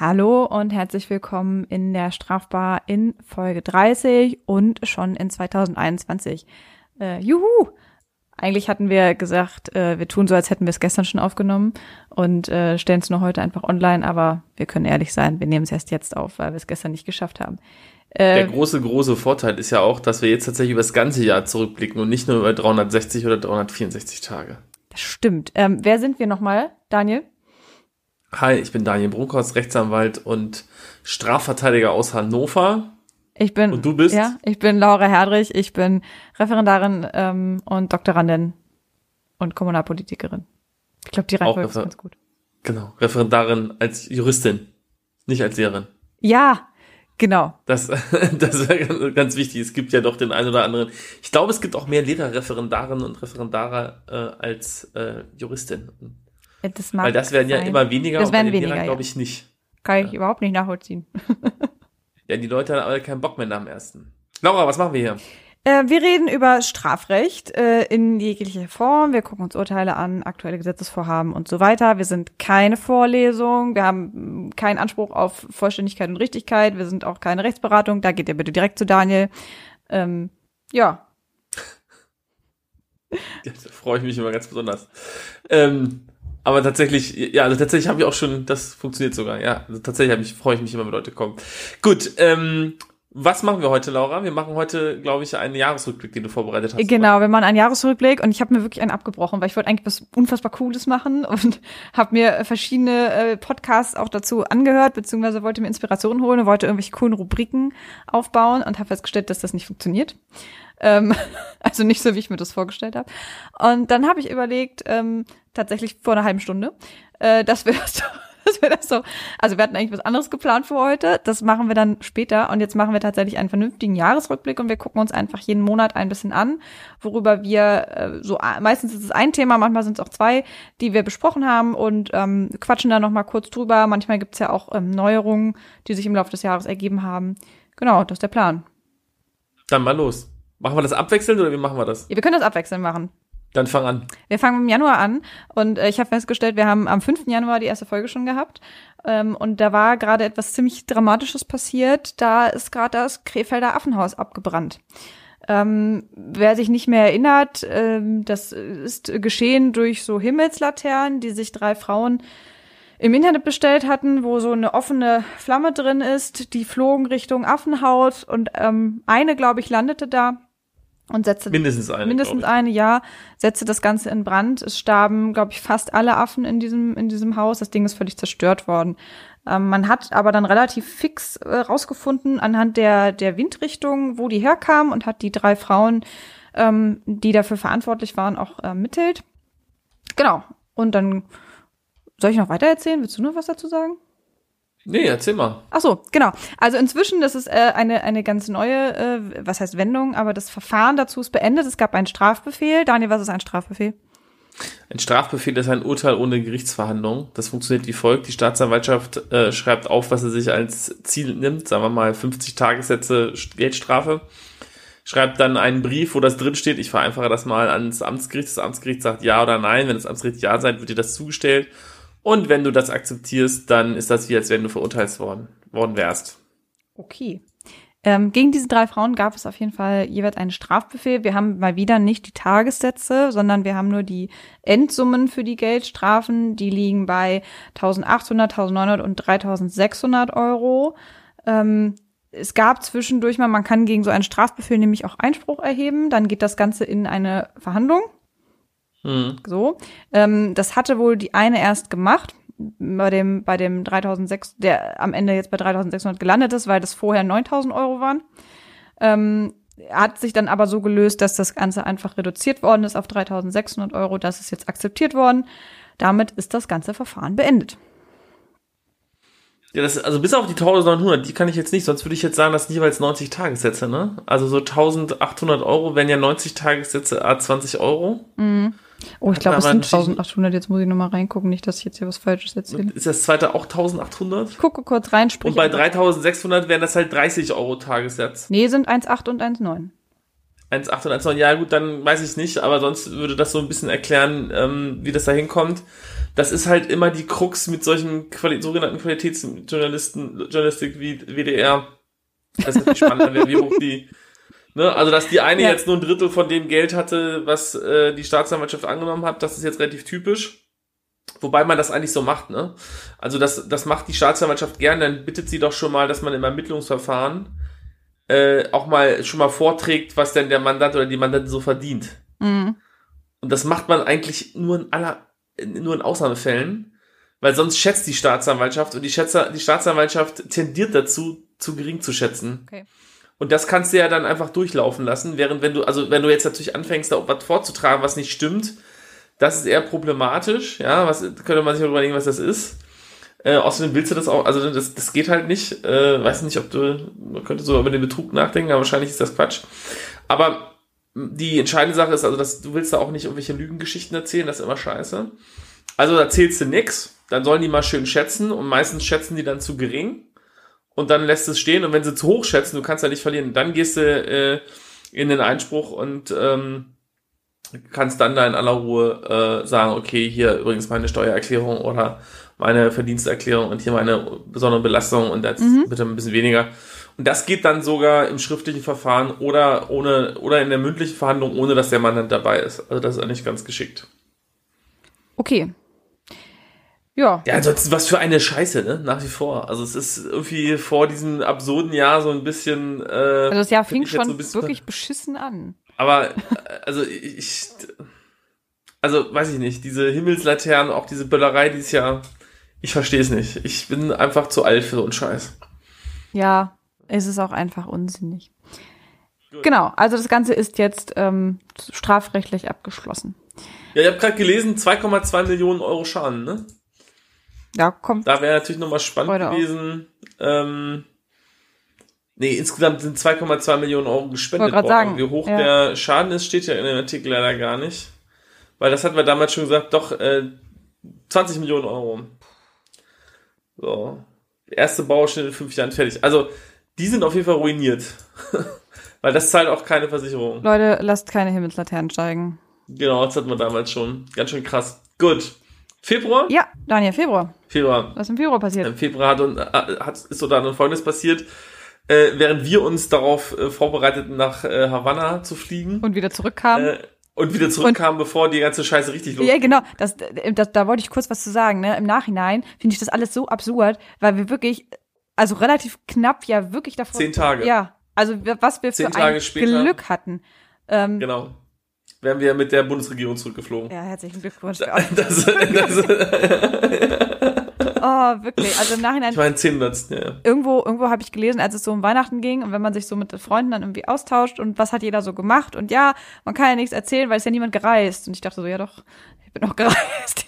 Hallo und herzlich willkommen in der Strafbar in Folge 30 und schon in 2021. Juhu! Eigentlich hatten wir gesagt, wir tun so, als hätten wir es gestern schon aufgenommen und stellen es nur heute einfach online, aber wir können ehrlich sein, wir nehmen es erst jetzt auf, weil wir es gestern nicht geschafft haben. Der große Vorteil ist ja auch, dass wir jetzt tatsächlich über das ganze Jahr zurückblicken und nicht nur über 360 oder 364 Tage. Das stimmt. Wer sind wir nochmal, Daniel? Hi, ich bin Daniel Bruckhaus, Rechtsanwalt und Strafverteidiger aus Hannover. Und du bist? Ja, ich bin Laura Herdrich, ich bin Referendarin und Doktorandin und Kommunalpolitikerin. Ich glaube, die Reihenfolge ist ganz gut. Genau, Referendarin als Juristin, nicht als Lehrerin. Ja, genau. Das wäre ganz wichtig. Es gibt ja doch den einen oder anderen. Ich glaube, es gibt auch mehr Lehrer, Referendarinnen und Referendare als Juristin. Weil das werden ja immer weniger. Das werden weniger, Lehrern, glaube ich, nicht. Kann ich überhaupt nicht nachvollziehen. Ja, die Leute haben alle keinen Bock mehr nach dem ersten. Laura, was machen wir hier? Wir reden über Strafrecht in jeglicher Form. Wir gucken uns Urteile an, aktuelle Gesetzesvorhaben und so weiter. Wir sind keine Vorlesung. Wir haben keinen Anspruch auf Vollständigkeit und Richtigkeit. Wir sind auch keine Rechtsberatung. Da geht ihr bitte direkt zu Daniel. Ja. Da freue ich mich immer ganz besonders. Aber tatsächlich, ja, also tatsächlich habe ich auch schon, das funktioniert sogar, ja. Also tatsächlich freue ich mich immer, wenn Leute kommen. Gut, was machen wir heute, Laura? Wir machen heute, glaube ich, einen Jahresrückblick, den du vorbereitet hast. Genau, wir machen einen Jahresrückblick und ich habe mir wirklich einen abgebrochen, weil ich wollte eigentlich was unfassbar Cooles machen und habe mir verschiedene Podcasts auch dazu angehört, beziehungsweise wollte mir Inspiration holen und wollte irgendwelche coolen Rubriken aufbauen und habe festgestellt, dass das nicht funktioniert. Also nicht so, wie ich mir das vorgestellt habe. Und dann habe ich überlegt, tatsächlich vor einer halben Stunde, dass wir das so, also wir hatten eigentlich was anderes geplant für heute, das machen wir dann später und jetzt machen wir tatsächlich einen vernünftigen Jahresrückblick und wir gucken uns einfach jeden Monat ein bisschen an, worüber wir meistens ist es ein Thema, manchmal sind es auch zwei, die wir besprochen haben und quatschen da nochmal kurz drüber. Manchmal gibt's ja auch Neuerungen, die sich im Laufe des Jahres ergeben haben. Genau, das ist der Plan. Dann mal los. Machen wir das abwechselnd oder wie machen wir das? Ja, wir können das abwechselnd machen. Dann fang an. Wir fangen im Januar an und ich habe festgestellt, wir haben am 5. Januar die erste Folge schon gehabt und da war gerade etwas ziemlich Dramatisches passiert. Da ist gerade das Krefelder Affenhaus abgebrannt. Wer sich nicht mehr erinnert, das ist geschehen durch so Himmelslaternen, die sich 3 Frauen im Internet bestellt hatten, wo so eine offene Flamme drin ist. Die flogen Richtung Affenhaus und eine, glaube ich, landete da. Und setzte mindestens eine, ja, setzte das Ganze in Brand. Es starben, glaube ich, fast alle Affen in diesem Haus. Das Ding ist völlig zerstört worden. Man hat aber dann relativ fix rausgefunden anhand der Windrichtung, wo die herkamen und hat die 3 Frauen, die dafür verantwortlich waren, auch ermittelt. Genau. Und dann soll ich noch weiter erzählen? Willst du noch was dazu sagen? Nee, erzähl mal. Ach so, genau. Also inzwischen, das ist eine ganz neue, was heißt Wendung, aber das Verfahren dazu ist beendet. Es gab einen Strafbefehl. Daniel, was ist ein Strafbefehl? Ein Strafbefehl ist ein Urteil ohne Gerichtsverhandlung. Das funktioniert wie folgt. Die Staatsanwaltschaft schreibt auf, was sie sich als Ziel nimmt. Sagen wir mal 50 Tagessätze Geldstrafe. Schreibt dann einen Brief, wo das drinsteht. Ich vereinfache das mal ans Amtsgericht. Das Amtsgericht sagt ja oder nein. Wenn das Amtsgericht ja sagt, wird dir das zugestellt. Und wenn du das akzeptierst, dann ist das wie, als wenn du verurteilt worden wärst. Okay. Gegen diese 3 Frauen gab es auf jeden Fall jeweils einen Strafbefehl. Wir haben mal wieder nicht die Tagessätze, sondern wir haben nur die Endsummen für die Geldstrafen. Die liegen bei 1.800, 1.900 und 3.600 Euro. Es gab zwischendurch mal, man kann gegen so einen Strafbefehl nämlich auch Einspruch erheben. Dann geht das Ganze in eine Verhandlung. So, das hatte wohl die eine erst gemacht, bei dem 3.600, der am Ende jetzt bei 3.600 gelandet ist, weil das vorher 9.000 Euro waren. Hat sich dann aber so gelöst, dass das Ganze einfach reduziert worden ist auf 3.600 Euro. Das ist jetzt akzeptiert worden. Damit ist das ganze Verfahren beendet. Ja, also bis auf die 1.900, die kann ich jetzt nicht, sonst würde ich jetzt sagen, das sind jeweils 90 Tagessätze, ne? Also so 1.800 Euro wären ja 90 Tagessätze, 20 Euro. Mhm. Oh, ich glaube, es sind 1.800. Jetzt muss ich nochmal reingucken, nicht, dass ich jetzt hier was Falsches erzähle. Ist das zweite auch 1.800? Ich gucke kurz rein, sprich. Und bei 3.600 wären das halt 30 Euro Tagessatz. Nee, sind 1,8 und 1,9. 1,8 und 1,9, ja gut, dann weiß ich nicht, aber sonst würde das so ein bisschen erklären, wie das da hinkommt. Das ist halt immer die Krux mit solchen sogenannten Qualitätsjournalistik wie WDR. Das ist natürlich spannend, wie hoch die, ne, also dass die eine jetzt nur ein Drittel von dem Geld hatte, was die Staatsanwaltschaft angenommen hat, das ist jetzt relativ typisch. Wobei man das eigentlich so macht, ne? Also das macht die Staatsanwaltschaft gern, dann bittet sie doch schon mal, dass man im Ermittlungsverfahren auch mal schon mal vorträgt, was denn der Mandant oder die Mandantin so verdient. Mhm. Und das macht man eigentlich nur in Ausnahmefällen, weil sonst schätzt die Staatsanwaltschaft und die Staatsanwaltschaft tendiert dazu, zu gering zu schätzen. Okay. Und das kannst du ja dann einfach durchlaufen lassen, während wenn du jetzt natürlich anfängst, da auch was vorzutragen, was nicht stimmt, das ist eher problematisch, ja, könnte man sich überlegen, was das ist. Außerdem willst du das auch, also das geht halt nicht, weiß nicht, man könnte so über den Betrug nachdenken, aber wahrscheinlich ist das Quatsch. Aber die entscheidende Sache ist, also du willst da auch nicht irgendwelche Lügengeschichten erzählen, das ist immer scheiße. Also erzählst du nix, dann sollen die mal schön schätzen und meistens schätzen die dann zu gering und dann lässt es stehen und wenn sie zu hoch schätzen, du kannst ja nicht verlieren, dann gehst du in den Einspruch und kannst dann da in aller Ruhe sagen, okay, hier übrigens meine Steuererklärung oder meine Verdiensterklärung und hier meine besondere Belastung und jetzt bitte ein bisschen weniger. Und das geht dann sogar im schriftlichen Verfahren oder in der mündlichen Verhandlung, ohne dass der Mandant dabei ist. Also das ist eigentlich ganz geschickt. Okay. Ja. Ja, ansonsten was für eine Scheiße, ne? Nach wie vor. Also es ist irgendwie vor diesem absurden Jahr so ein bisschen also das Jahr fing schon so wirklich beschissen an. Aber also weiß ich nicht, diese Himmelslaternen, auch diese Böllerei dieses Jahr, ich verstehe es nicht. Ich bin einfach zu alt für so einen Scheiß. Ja, es ist auch einfach unsinnig. Gut. Genau, also das Ganze ist jetzt strafrechtlich abgeschlossen. Ja, ich habe gerade gelesen, 2,2 Millionen Euro Schaden, ne? Ja, kommt. Da wäre natürlich nochmal spannend gewesen. Insgesamt sind 2,2 Millionen Euro gespendet worden. Sagen, wie hoch der Schaden ist, steht ja in dem Artikel leider gar nicht. Weil das hatten wir damals schon gesagt, doch 20 Millionen Euro. So. Der erste Bauschnitt in 5 Jahren fertig. Also, die sind auf jeden Fall ruiniert. Weil das zahlt auch keine Versicherung. Leute, lasst keine Himmelslaternen steigen. Genau, das hatten wir damals schon. Ganz schön krass. Gut. Februar? Ja, Daniel, Februar. Was ist im Februar passiert? Im Februar ist so dann Folgendes passiert. Während wir uns darauf vorbereiteten, nach Havanna zu fliegen. Und wieder zurückkamen. Bevor die ganze Scheiße richtig losging. Ja, genau. Da wollte ich kurz was zu sagen. Ne? Im Nachhinein finde ich das alles so absurd, weil wir wirklich, also relativ knapp ja wirklich davor. 10 Tage. Ja, also was wir für ein Glück hatten. Genau. Wären wir mit der Bundesregierung zurückgeflogen. Ja, herzlichen Glückwunsch. Wirklich. Also im Nachhinein. Ich meine, 10 ja. Irgendwo habe ich gelesen, als es so um Weihnachten ging und wenn man sich so mit Freunden dann irgendwie austauscht und was hat jeder so gemacht und ja, man kann ja nichts erzählen, weil es ja niemand gereist. Und ich dachte so, ja doch, ich bin auch gereist.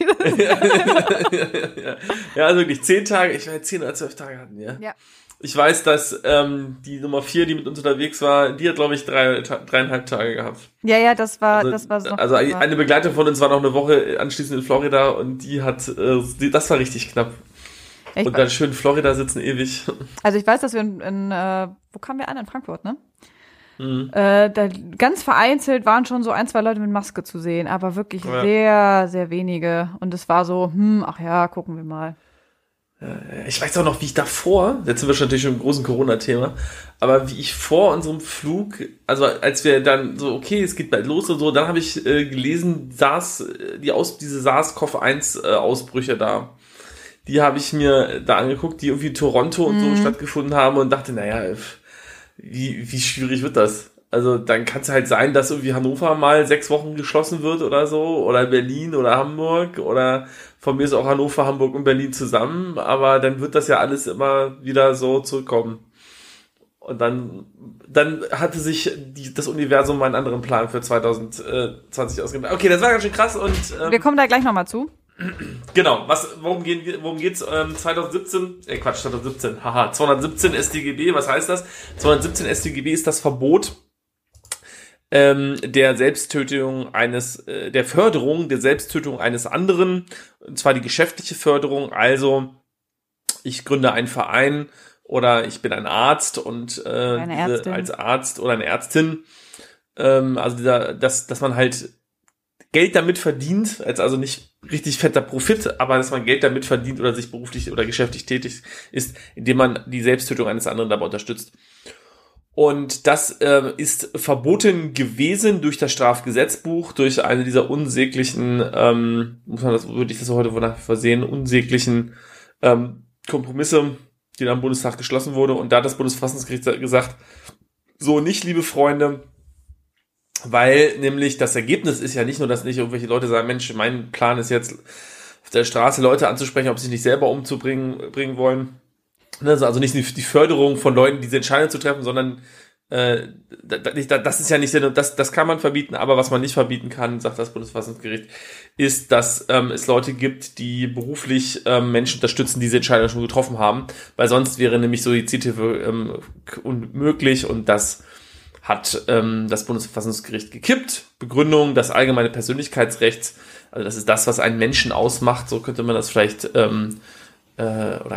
Ja, also wirklich 10 Tage, ich meine 10 oder 12 Tage hatten, ja. Ja. Ich weiß, dass die Nummer 4, die mit uns unterwegs war, die hat, glaube ich, 3,5 Tage gehabt. Ja, das war so. Also eine Begleitung von uns war noch eine Woche anschließend in Florida und die hat, das war richtig knapp. Ja, und dann schön in Florida sitzen ewig. Also ich weiß, dass wir wo kamen wir an? In Frankfurt, ne? Mhm. Da ganz vereinzelt waren schon so 1, 2 Leute mit Maske zu sehen, aber wirklich sehr, sehr wenige. Und es war so, ach ja, gucken wir mal. Ich weiß auch noch, wie ich davor, jetzt sind wir schon natürlich schon im großen Corona-Thema, aber wie ich vor unserem Flug, also als wir dann so, okay, es geht bald los und so, dann habe ich gelesen, diese SARS-CoV-1 Ausbrüche da, die habe ich mir da angeguckt, die irgendwie in Toronto und so stattgefunden haben und dachte, naja, wie schwierig wird das? Also dann kann es halt sein, dass irgendwie Hannover mal 6 Wochen geschlossen wird oder so, oder Berlin oder Hamburg oder von mir ist auch Hannover, Hamburg und Berlin zusammen, aber dann wird das ja alles immer wieder so zurückkommen. Und dann hatte sich das Universum einen anderen Plan für 2020 ausgemacht. Okay, das war ganz schön krass und wir kommen da gleich nochmal zu. Genau, worum geht's? 2017 StGB, was heißt das? 217 StGB ist das Verbot der Förderung der Selbsttötung eines anderen, und zwar die geschäftliche Förderung, also ich gründe einen Verein oder ich bin ein Arzt und als Arzt oder eine Ärztin Also dass man halt Geld damit verdient, als also nicht richtig fetter Profit, aber dass man Geld damit verdient oder sich beruflich oder geschäftlich tätig ist, indem man die Selbsttötung eines anderen dabei unterstützt. Und das ist verboten gewesen durch das Strafgesetzbuch, durch eine dieser unsäglichen, würde ich das heute wonach versehen, unsäglichen Kompromisse, die dann im Bundestag geschlossen wurde. Und da hat das Bundesverfassungsgericht gesagt, so nicht, liebe Freunde, weil nämlich das Ergebnis ist ja nicht nur, dass nicht irgendwelche Leute sagen, Mensch, mein Plan ist jetzt auf der Straße Leute anzusprechen, ob sie sich nicht selber bringen wollen. Also nicht die Förderung von Leuten, diese Entscheidungen zu treffen, sondern das ist ja nicht, das kann man verbieten, aber was man nicht verbieten kann, sagt das Bundesverfassungsgericht, ist, dass es Leute gibt, die beruflich Menschen unterstützen, die diese Entscheidung schon getroffen haben, weil sonst wäre nämlich Suizidhilfe unmöglich und das hat das Bundesverfassungsgericht gekippt. Begründung, das allgemeine Persönlichkeitsrecht, also das ist das, was einen Menschen ausmacht, so könnte man das vielleicht oder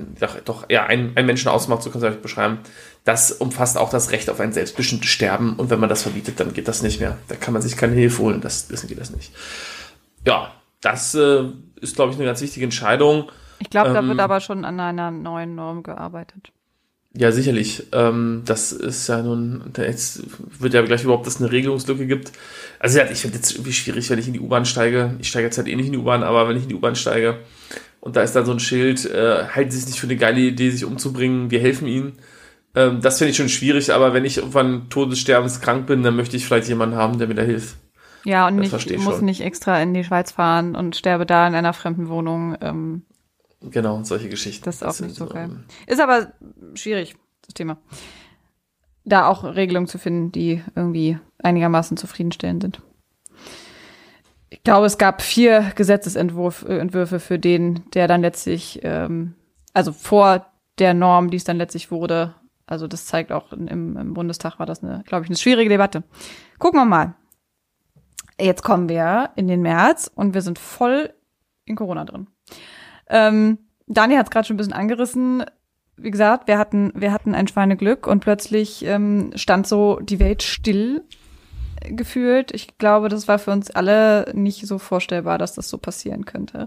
ein Menschen ausmacht, so kann man es beschreiben, das umfasst auch das Recht auf ein selbstbestimmtes Sterben und wenn man das verbietet, dann geht das nicht mehr. Da kann man sich keine Hilfe holen, deswegen geht das nicht. Ja, das ist, glaube ich, eine ganz wichtige Entscheidung. Ich glaube, da wird aber schon an einer neuen Norm gearbeitet. Ja, sicherlich. Das ist ja nun, jetzt wird ja gleich überhaupt, dass es eine Regelungslücke gibt. Also ja, ich finde jetzt irgendwie schwierig, wenn ich in die U-Bahn steige. Ich steige jetzt halt eh nicht in die U-Bahn, aber wenn ich in die U-Bahn steige und da ist dann so ein Schild, halten Sie es nicht für eine geile Idee, sich umzubringen, wir helfen Ihnen. Das finde ich schon schwierig, aber wenn ich irgendwann todessterbenskrank bin, dann möchte ich vielleicht jemanden haben, der mir da hilft. Ja, und ich muss nicht extra in die Schweiz fahren und sterbe da in einer fremden Wohnung. Genau, solche Geschichten. Das ist auch nicht so geil. Ist aber schwierig, das Thema. Da auch Regelungen zu finden, die irgendwie einigermaßen zufriedenstellend sind. Ich glaube, es gab 4 Gesetzesentwürfe für den, der dann letztlich, also vor der Norm, die es dann letztlich wurde. Also das zeigt auch, im Bundestag war das, glaube ich, eine schwierige Debatte. Gucken wir mal. Jetzt kommen wir in den März und wir sind voll in Corona drin. Daniel hat es gerade schon ein bisschen angerissen. Wie gesagt, wir hatten ein Schweineglück und plötzlich stand so die Welt still gefühlt. Ich glaube, das war für uns alle nicht so vorstellbar, dass das so passieren könnte.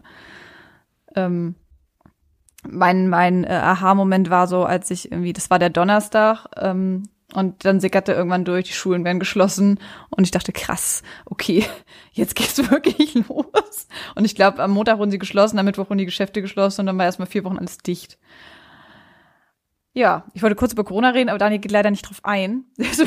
Mein Aha-Moment war so, als ich irgendwie, das war der Donnerstag, und dann sickerte irgendwann durch, die Schulen werden geschlossen und ich dachte, krass, okay, jetzt geht's wirklich los. Und ich glaube, am Montag wurden sie geschlossen, am Mittwoch wurden die Geschäfte geschlossen und dann war erstmal 4 Wochen alles dicht. Ja, ich wollte kurz über Corona reden, aber Daniel geht leider nicht drauf ein. Ich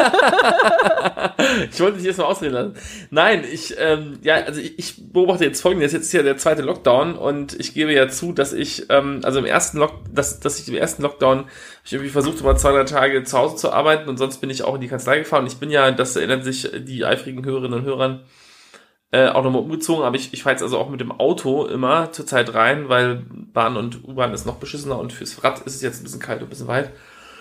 wollte dich erstmal ausreden lassen. Nein, ich beobachte jetzt Folgendes. Jetzt ist ja der 2. Lockdown und ich gebe ja zu, dass ich, also im ersten Lockdown habe ich irgendwie versucht, über 2-3 Tage zu Hause zu arbeiten und sonst bin ich auch in die Kanzlei gefahren. Ich bin ja, das erinnern sich die eifrigen Hörerinnen und Hörer, auch nochmal umgezogen, aber ich fahre jetzt also auch mit dem Auto immer zur Zeit rein, weil Bahn und U-Bahn ist noch beschissener und fürs Rad ist es jetzt ein bisschen kalt und ein bisschen weit.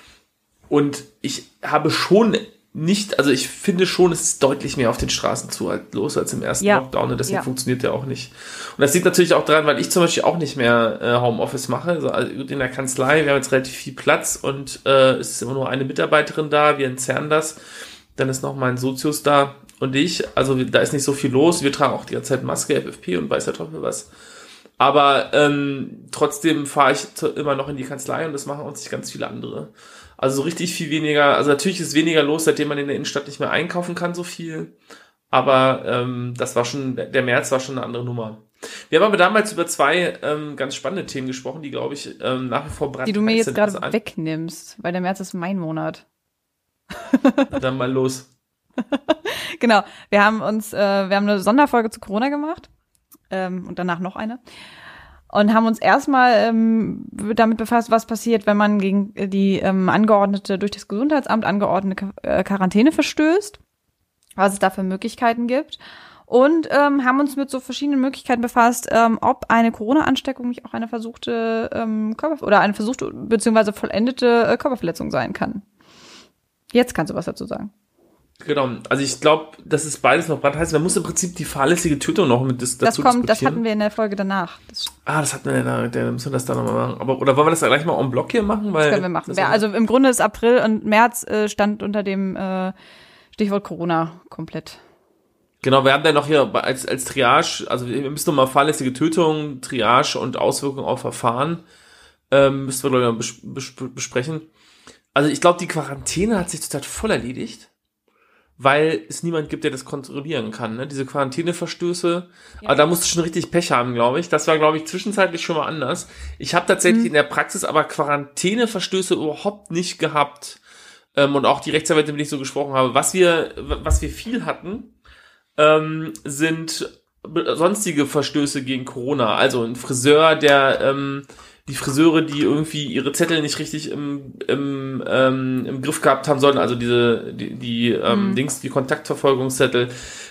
Und ich habe schon nicht, also ich finde schon, es ist deutlich mehr auf den Straßen los als im ersten Lockdown und deswegen funktioniert der auch nicht. Und das liegt natürlich auch daran, weil ich zum Beispiel auch nicht mehr Homeoffice mache, also in der Kanzlei, wir haben jetzt relativ viel Platz und es ist immer nur eine Mitarbeiterin da, wir entzerren das, dann ist noch mein Sozius da und ich, also da ist nicht so viel los, wir tragen auch die ganze Zeit Maske, FFP und weiß der Teufel was. Aber trotzdem fahre ich immer noch in die Kanzlei und das machen uns nicht ganz viele andere. Also so richtig viel weniger, also natürlich ist weniger los, seitdem man in der Innenstadt nicht mehr einkaufen kann so viel. Aber das war schon, der März war schon eine andere Nummer. Wir haben aber damals über 2 ganz spannende Themen gesprochen, die, glaube ich, nach wie vor brandheiß sind. Die du mir jetzt gerade wegnimmst, weil der März ist mein Monat. Na, dann mal los. Genau, wir haben eine Sonderfolge zu Corona gemacht und danach noch eine und haben uns erstmal damit befasst, was passiert, wenn man gegen die durch das Gesundheitsamt angeordnete Quarantäne verstößt, was es da für Möglichkeiten gibt und haben uns mit so verschiedenen Möglichkeiten befasst, ob eine Corona-Ansteckung nicht auch eine versuchte beziehungsweise vollendete Körperverletzung sein kann. Jetzt kannst du was dazu sagen. Genau, also ich glaube, das ist beides noch brandheiß. Man muss im Prinzip die fahrlässige Tötung noch mit dazu diskutieren. Das hatten wir in der Folge danach. Das hatten wir dann müssen wir das da nochmal machen. Oder wollen wir das gleich mal en bloc hier machen? Das können wir machen. Also im Grunde ist April und März stand unter dem Stichwort Corona komplett. Genau, wir haben dann noch hier als Triage, also wir müssen nochmal fahrlässige Tötung, Triage und Auswirkungen auf Verfahren, müssen wir, glaube ich, besprechen. Also ich glaube, die Quarantäne hat sich zurzeit voll erledigt, weil es niemand gibt, der das kontrollieren kann, ne? Diese Quarantäneverstöße, aber da musst du schon richtig Pech haben, glaube ich. Das war, glaube ich, zwischenzeitlich schon mal anders. Ich habe tatsächlich in der Praxis aber Quarantäneverstöße überhaupt nicht gehabt. Und auch die Rechtsanwälte, mit denen ich so gesprochen habe. Was wir viel hatten, sind sonstige Verstöße gegen Corona. Also ein Friseur, die Friseure, die irgendwie ihre Zettel nicht richtig im Griff gehabt haben sollten, also die Kontaktverfolgungszettel,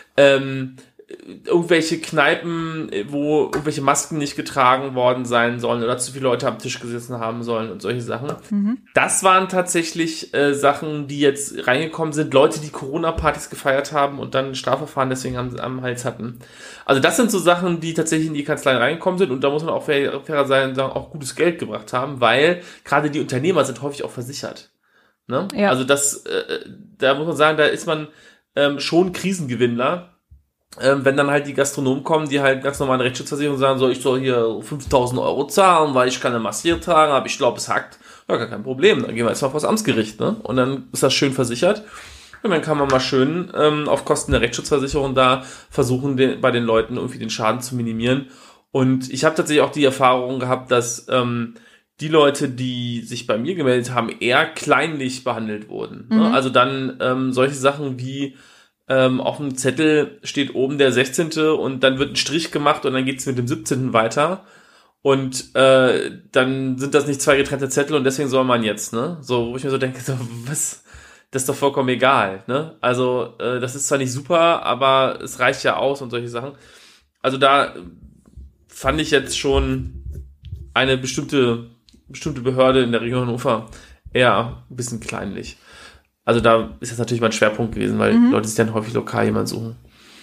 irgendwelche Kneipen, wo irgendwelche Masken nicht getragen worden sein sollen oder zu viele Leute am Tisch gesessen haben sollen und solche Sachen. Das waren tatsächlich Sachen, die jetzt reingekommen sind. Leute, die Corona-Partys gefeiert haben und dann ein Strafverfahren deswegen am Hals hatten. Also das sind so Sachen, die tatsächlich in die Kanzlei reingekommen sind und da muss man auch fairer sein und sagen, auch gutes Geld gebracht haben, weil gerade die Unternehmer sind häufig auch versichert. Ne? Ja. Also da muss man sagen, da ist man schon Krisengewinnler. Wenn dann halt die Gastronomen kommen, die halt ganz normal eine Rechtsschutzversicherung sagen, so, ich soll hier 5.000 Euro zahlen, weil ich keine Maske tragen, aber ich glaube, es hackt. Ja, gar kein Problem. Dann gehen wir jetzt mal vors Amtsgericht, ne? Und dann ist das schön versichert. Und dann kann man mal schön auf Kosten der Rechtsschutzversicherung da versuchen, bei den Leuten irgendwie den Schaden zu minimieren. Und ich habe tatsächlich auch die Erfahrung gehabt, dass die Leute, die sich bei mir gemeldet haben, eher kleinlich behandelt wurden. Ne? Also dann solche Sachen wie auf dem Zettel steht oben der 16. und dann wird ein Strich gemacht und dann geht's mit dem 17. weiter. Und dann sind das nicht zwei getrennte Zettel und deswegen soll man jetzt, ne? So, wo ich mir so denke, so, was? Das ist doch vollkommen egal, ne? Also, das ist zwar nicht super, aber es reicht ja aus und solche Sachen. Also da fand ich jetzt schon eine bestimmte Behörde in der Region Hannover eher ein bisschen kleinlich. Also da ist das natürlich mein Schwerpunkt gewesen, weil Leute sich dann häufig lokal jemanden suchen.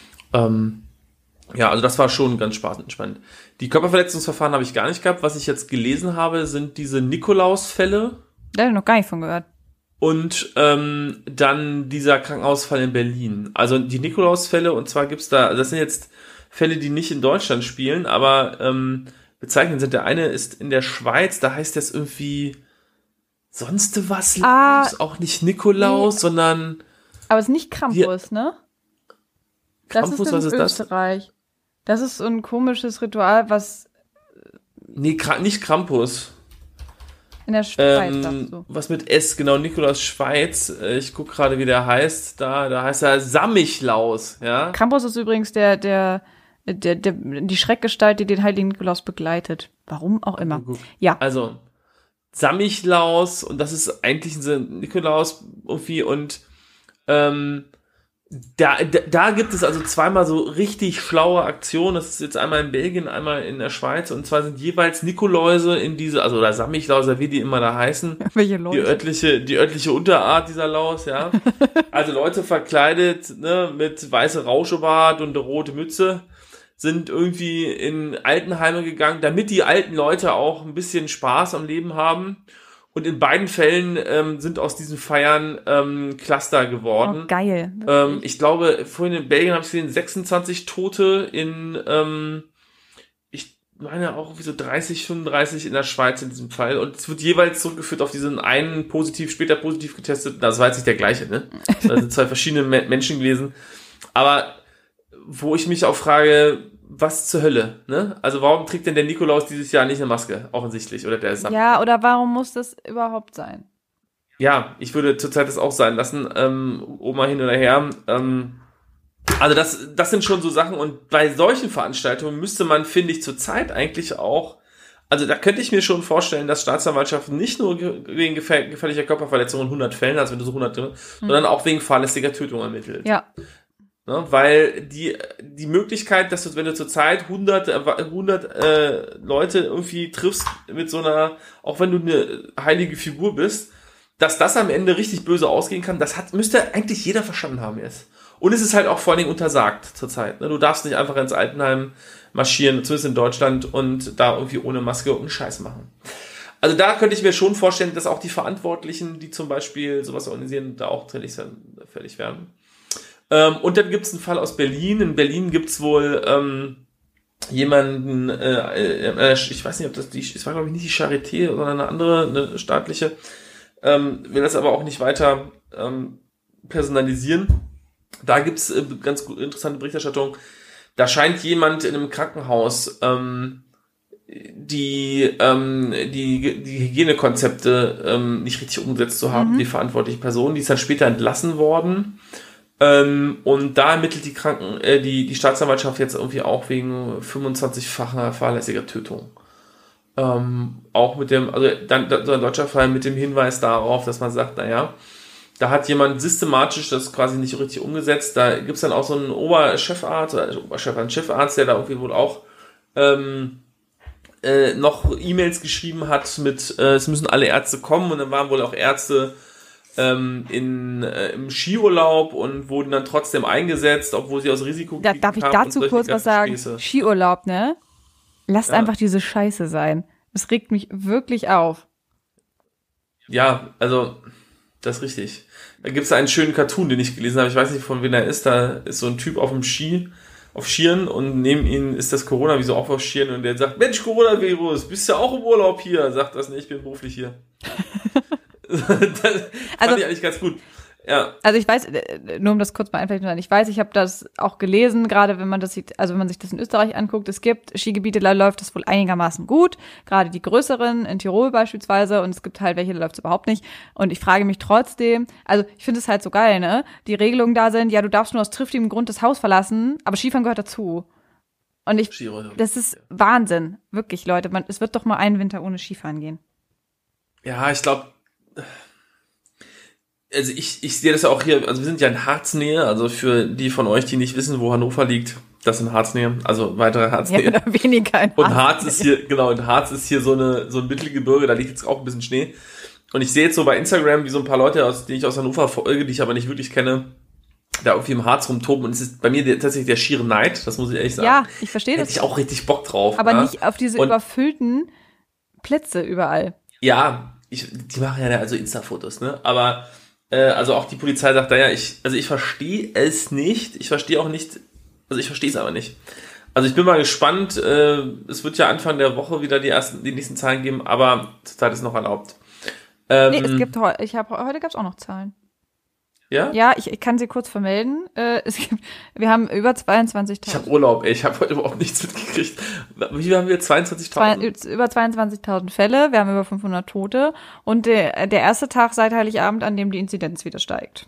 Ja, also das war schon ganz spannend. Die Körperverletzungsverfahren habe ich gar nicht gehabt. Was ich jetzt gelesen habe, sind diese Nikolaus-Fälle. Da habe ich noch gar nicht von gehört. Und dann dieser Krankenhausfall in Berlin. Also die Nikolaus-Fälle, und zwar gibt's da, das sind jetzt Fälle, die nicht in Deutschland spielen, aber bezeichnend sind. Der eine ist in der Schweiz, da heißt das irgendwie sonst was los, auch nicht Nikolaus, sondern... Aber es ist nicht Krampus, ne? Krampus, das ist was ist Österreich. Das ist so ein komisches Ritual, was... Nee, nicht Krampus. In der Schweiz, so. Was mit S, genau, Nikolaus Schweiz. Ich gucke gerade, wie der heißt. Da heißt er Samichlaus, ja. Krampus ist übrigens die Schreckgestalt, die den heiligen Nikolaus begleitet. Warum auch immer. Ja. Also... Samichlaus, und das ist eigentlich ein Nikolaus irgendwie, und da gibt es also zweimal so richtig schlaue Aktionen. Das ist jetzt einmal in Belgien, einmal in der Schweiz, und zwar sind jeweils Nikoläuse in diese, also oder Samichlauser, wie die immer da heißen. Welche Leute? Die örtliche Unterart dieser Laus, ja. Also Leute verkleidet, ne, mit weiße Rauschebart und eine rote Mütze, sind irgendwie in Altenheime gegangen, damit die alten Leute auch ein bisschen Spaß am Leben haben. Und in beiden Fällen sind aus diesen Feiern Cluster geworden. Oh, geil. Ich glaube, vorhin in Belgien habe ich gesehen, 26 Tote ich meine auch wie so 30, 35 in der Schweiz in diesem Fall. Und es wird jeweils zurückgeführt auf diesen einen später positiv getesteten. Das war jetzt nicht der gleiche, ne? Da sind zwei verschiedene Menschen gewesen. Aber wo ich mich auch frage, was zur Hölle, ne? Also warum trägt denn der Nikolaus dieses Jahr nicht eine Maske, offensichtlich, oder der Samt? Ja, oder warum muss das überhaupt sein? Ja, ich würde zurzeit das auch sein lassen, Oma hin oder her. Also das sind schon so Sachen, und bei solchen Veranstaltungen müsste man, finde ich, zurzeit eigentlich auch, also da könnte ich mir schon vorstellen, dass Staatsanwaltschaften nicht nur wegen gefährlicher Körperverletzung in 100 Fällen, also wenn du so 100, sondern auch wegen fahrlässiger Tötung ermittelt. Ja. Ne, weil die Möglichkeit, dass du, wenn du zurzeit 100 Leute irgendwie triffst mit so einer, auch wenn du eine heilige Figur bist, dass das am Ende richtig böse ausgehen kann, müsste eigentlich jeder verstanden haben jetzt. Und es ist halt auch vor allen Dingen untersagt zurzeit. Ne? Du darfst nicht einfach ins Altenheim marschieren, zumindest in Deutschland, und da irgendwie ohne Maske irgendeinen Scheiß machen. Also da könnte ich mir schon vorstellen, dass auch die Verantwortlichen, die zum Beispiel sowas organisieren, da auch fällig werden. Und dann gibt's einen Fall aus Berlin. In Berlin gibt's wohl jemanden, ich weiß nicht, ob es war glaube ich nicht die Charité, sondern eine andere, eine staatliche, will das aber auch nicht weiter personalisieren. Da gibt's ganz interessante Berichterstattung. Da scheint jemand in einem Krankenhaus die Hygienekonzepte nicht richtig umgesetzt zu haben, die verantwortliche Person. Die ist dann später entlassen worden. Und da ermittelt die Staatsanwaltschaft jetzt irgendwie auch wegen 25-facher fahrlässiger Tötung. Auch mit dem, also dann so ein deutscher Fall mit dem Hinweis darauf, dass man sagt, naja, da hat jemand systematisch das quasi nicht richtig umgesetzt. Da gibt's dann auch so einen Oberchefarzt, einen Chefarzt, der da irgendwie wohl auch noch E-Mails geschrieben hat mit, es müssen alle Ärzte kommen, und dann waren wohl auch Ärzte im Skiurlaub und wurden dann trotzdem eingesetzt, obwohl sie aus Risikogebieten Darf ich dazu kurz was sagen? Skiurlaub, ne? Lasst einfach diese Scheiße sein. Das regt mich wirklich auf. Ja, also, das ist richtig. Da gibt's einen schönen Cartoon, den ich gelesen habe. Ich weiß nicht, von wem er ist. Da ist so ein Typ auf Skiern, und neben ihm ist das Coronavirus auch auf Skiern, und der sagt, Mensch, Coronavirus, bist du auch im Urlaub hier? Sagt das nicht, ich bin beruflich hier. Das fand ich eigentlich ganz gut. Ja. Also ich weiß, nur um das kurz mal einflechten zu sagen, ich weiß, ich habe das auch gelesen, gerade wenn man das sieht, also wenn man sich das in Österreich anguckt, es gibt Skigebiete, da läuft das wohl einigermaßen gut, gerade die größeren, in Tirol beispielsweise, und es gibt halt welche, da läuft es überhaupt nicht, und ich frage mich trotzdem, also ich finde es halt so geil, ne, die Regelungen da sind, ja, du darfst nur aus triftigem Grund das Haus verlassen, aber Skifahren gehört dazu. Und das ist Wahnsinn, wirklich, Leute, es wird doch mal einen Winter ohne Skifahren gehen. Ja, ich glaube, also ich sehe das ja auch hier, also wir sind ja in Harznähe, also für die von euch, die nicht wissen, wo Hannover liegt, das in Harznähe, also weitere Harznähe. Ja, oder weniger in Harz. Und Harz ist hier, genau, in Harz ist hier so ein Mittelgebirge, da liegt jetzt auch ein bisschen Schnee. Und ich sehe jetzt so bei Instagram, wie so ein paar Leute, die ich aus Hannover folge, die ich aber nicht wirklich kenne, da irgendwie im Harz rumtoben, und es ist bei mir tatsächlich der schiere Neid, das muss ich ehrlich sagen. Ja, ich verstehe das. Hätte ich auch richtig Bock drauf. Aber nicht auf diese überfüllten Plätze überall. Ja, die machen ja also Insta-Fotos, ne, aber also auch die Polizei sagt, naja, ich verstehe es nicht. Ich verstehe es aber nicht. Also ich bin mal gespannt. Es wird ja Anfang der Woche wieder die nächsten Zahlen geben, aber zurzeit ist noch erlaubt. Nee, heute gab's auch noch Zahlen. Ja? Ja, ich kann sie kurz vermelden. Wir haben über 22.000. Ich habe Urlaub, ich habe heute überhaupt nichts mitgekriegt. Wie viel haben wir? 22.000? Über 22.000 Fälle, wir haben über 500 Tote, und der erste Tag seit Heiligabend, an dem die Inzidenz wieder steigt.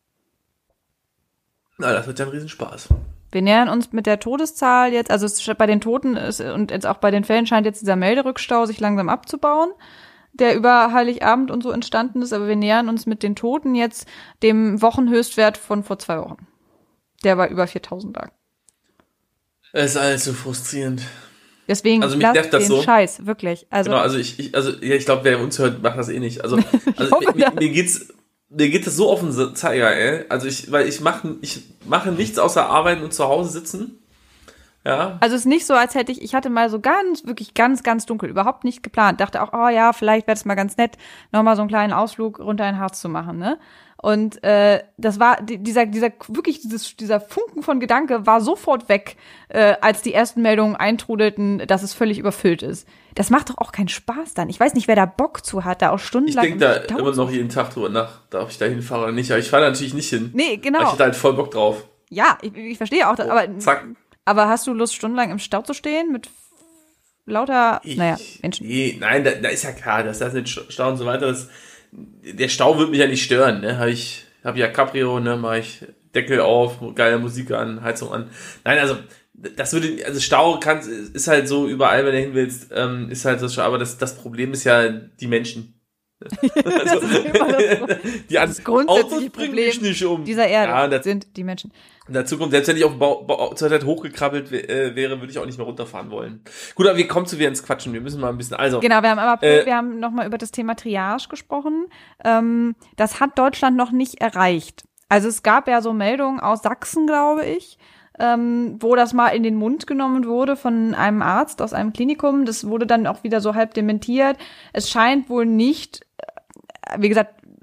Na, das wird ja ein Riesenspaß. Wir nähern uns mit der Todeszahl jetzt, also bei den Toten und jetzt auch bei den Fällen scheint jetzt dieser Melderückstau sich langsam abzubauen, der über Heiligabend und so entstanden ist, aber wir nähern uns mit den Toten jetzt dem Wochenhöchstwert von vor 2 Wochen. Der war über 4.000 lag. Es ist alles so frustrierend. Deswegen also mich nervt das den so. Scheiß, wirklich. Also, genau, ich glaube, wer uns hört, macht das eh nicht. Also mir geht das so auf den Zeiger, ey. Also ich mache nichts außer arbeiten und zu Hause sitzen. Ja. Also es ist nicht so, als hätte ich hatte mal so wirklich ganz, ganz dunkel, überhaupt nicht geplant. Dachte auch, oh ja, vielleicht wäre es mal ganz nett, nochmal so einen kleinen Ausflug runter in Harz zu machen, ne? Und das war dieser Funken von Gedanke war sofort weg, als die ersten Meldungen eintrudelten, dass es völlig überfüllt ist. Das macht doch auch keinen Spaß dann. Ich weiß nicht, wer da Bock zu hat, da auch stundenlang. Ich denke da immer noch jeden Tag drüber nach, ob ich da hinfahre oder nicht. Aber ich fahre natürlich nicht hin. Nee, genau. Weil ich hätte halt voll Bock drauf. Ja, ich verstehe auch das, aber zack. Aber hast du Lust, stundenlang im Stau zu stehen mit lauter, Menschen? Nee, nein, da ist ja klar, dass das nicht Stau und so weiter ist. Der Stau wird mich ja nicht stören, ne? Hab ja Cabrio, ne? Mach ich Deckel auf, geile Musik an, Heizung an. Nein, also Stau ist halt so überall, wenn du hin willst, ist halt so, aber das Problem ist ja die Menschen. Also, das grundsätzliche Problem nicht um. dieser Erde sind die Menschen. Dazu kommt, selbst wenn ich auf dem zur Zeit hochgekrabbelt wäre, würde ich auch nicht mehr runterfahren wollen. Gut, aber wir kommen zu wieder ins Quatschen. Wir müssen mal ein bisschen, Genau, wir haben nochmal über das Thema Triage gesprochen. Das hat Deutschland noch nicht erreicht. Also es gab ja so Meldungen aus Sachsen, glaube ich, wo das mal in den Mund genommen wurde von einem Arzt aus einem Klinikum. Das wurde dann auch wieder so halb dementiert. Es scheint wohl nicht, wie gesagt,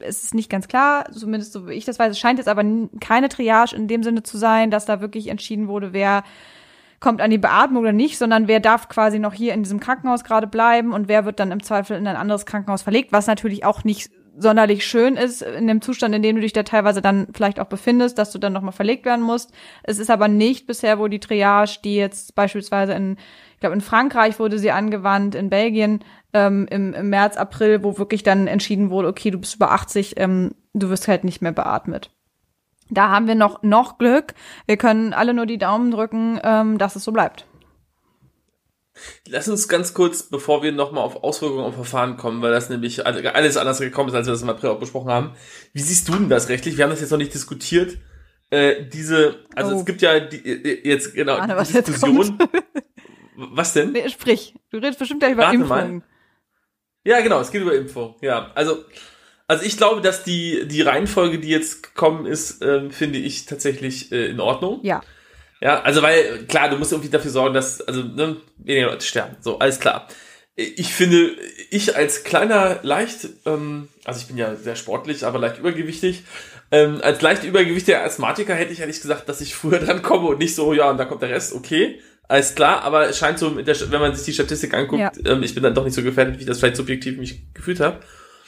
es ist nicht ganz klar, zumindest so wie ich das weiß. Es scheint jetzt aber keine Triage in dem Sinne zu sein, dass da wirklich entschieden wurde, wer kommt an die Beatmung oder nicht, sondern wer darf quasi noch hier in diesem Krankenhaus gerade bleiben und wer wird dann im Zweifel in ein anderes Krankenhaus verlegt, was natürlich auch nicht sonderlich schön ist in dem Zustand, in dem du dich da teilweise dann vielleicht auch befindest, dass du dann nochmal verlegt werden musst. Es ist aber nicht bisher, wo die Triage, die jetzt beispielsweise ich glaube in Frankreich wurde sie angewandt, in Belgien im März, April, wo wirklich dann entschieden wurde, okay, du bist über 80, du wirst halt nicht mehr beatmet. Da haben wir noch Glück. Wir können alle nur die Daumen drücken, dass es so bleibt. Lass uns ganz kurz, bevor wir nochmal auf Auswirkungen auf Verfahren kommen, weil das nämlich alles anders gekommen ist, als wir das im April auch besprochen haben. Wie siehst du denn das rechtlich? Wir haben das jetzt noch nicht diskutiert. Es gibt ja jetzt genau die Diskussion. Was denn? Nee, sprich. Du redest bestimmt gleich über Impfungen. Ja, genau, es geht über Impfung. Ja, also ich glaube, dass die Reihenfolge, die jetzt gekommen ist, finde ich tatsächlich in Ordnung. Ja. Ja, also weil, klar, du musst irgendwie dafür sorgen, dass, weniger Leute sterben. So, alles klar. Ich finde, ich als kleiner, leicht, ich bin ja sehr sportlich, aber leicht übergewichtig, als leicht übergewichtiger Asthmatiker hätte ich ehrlich gesagt, dass ich früher dran komme und nicht so, ja, und da kommt der Rest, okay, alles klar, aber es scheint so, wenn man sich die Statistik anguckt, ja. Ich bin dann doch nicht so gefährdet, wie ich das vielleicht subjektiv mich gefühlt habe.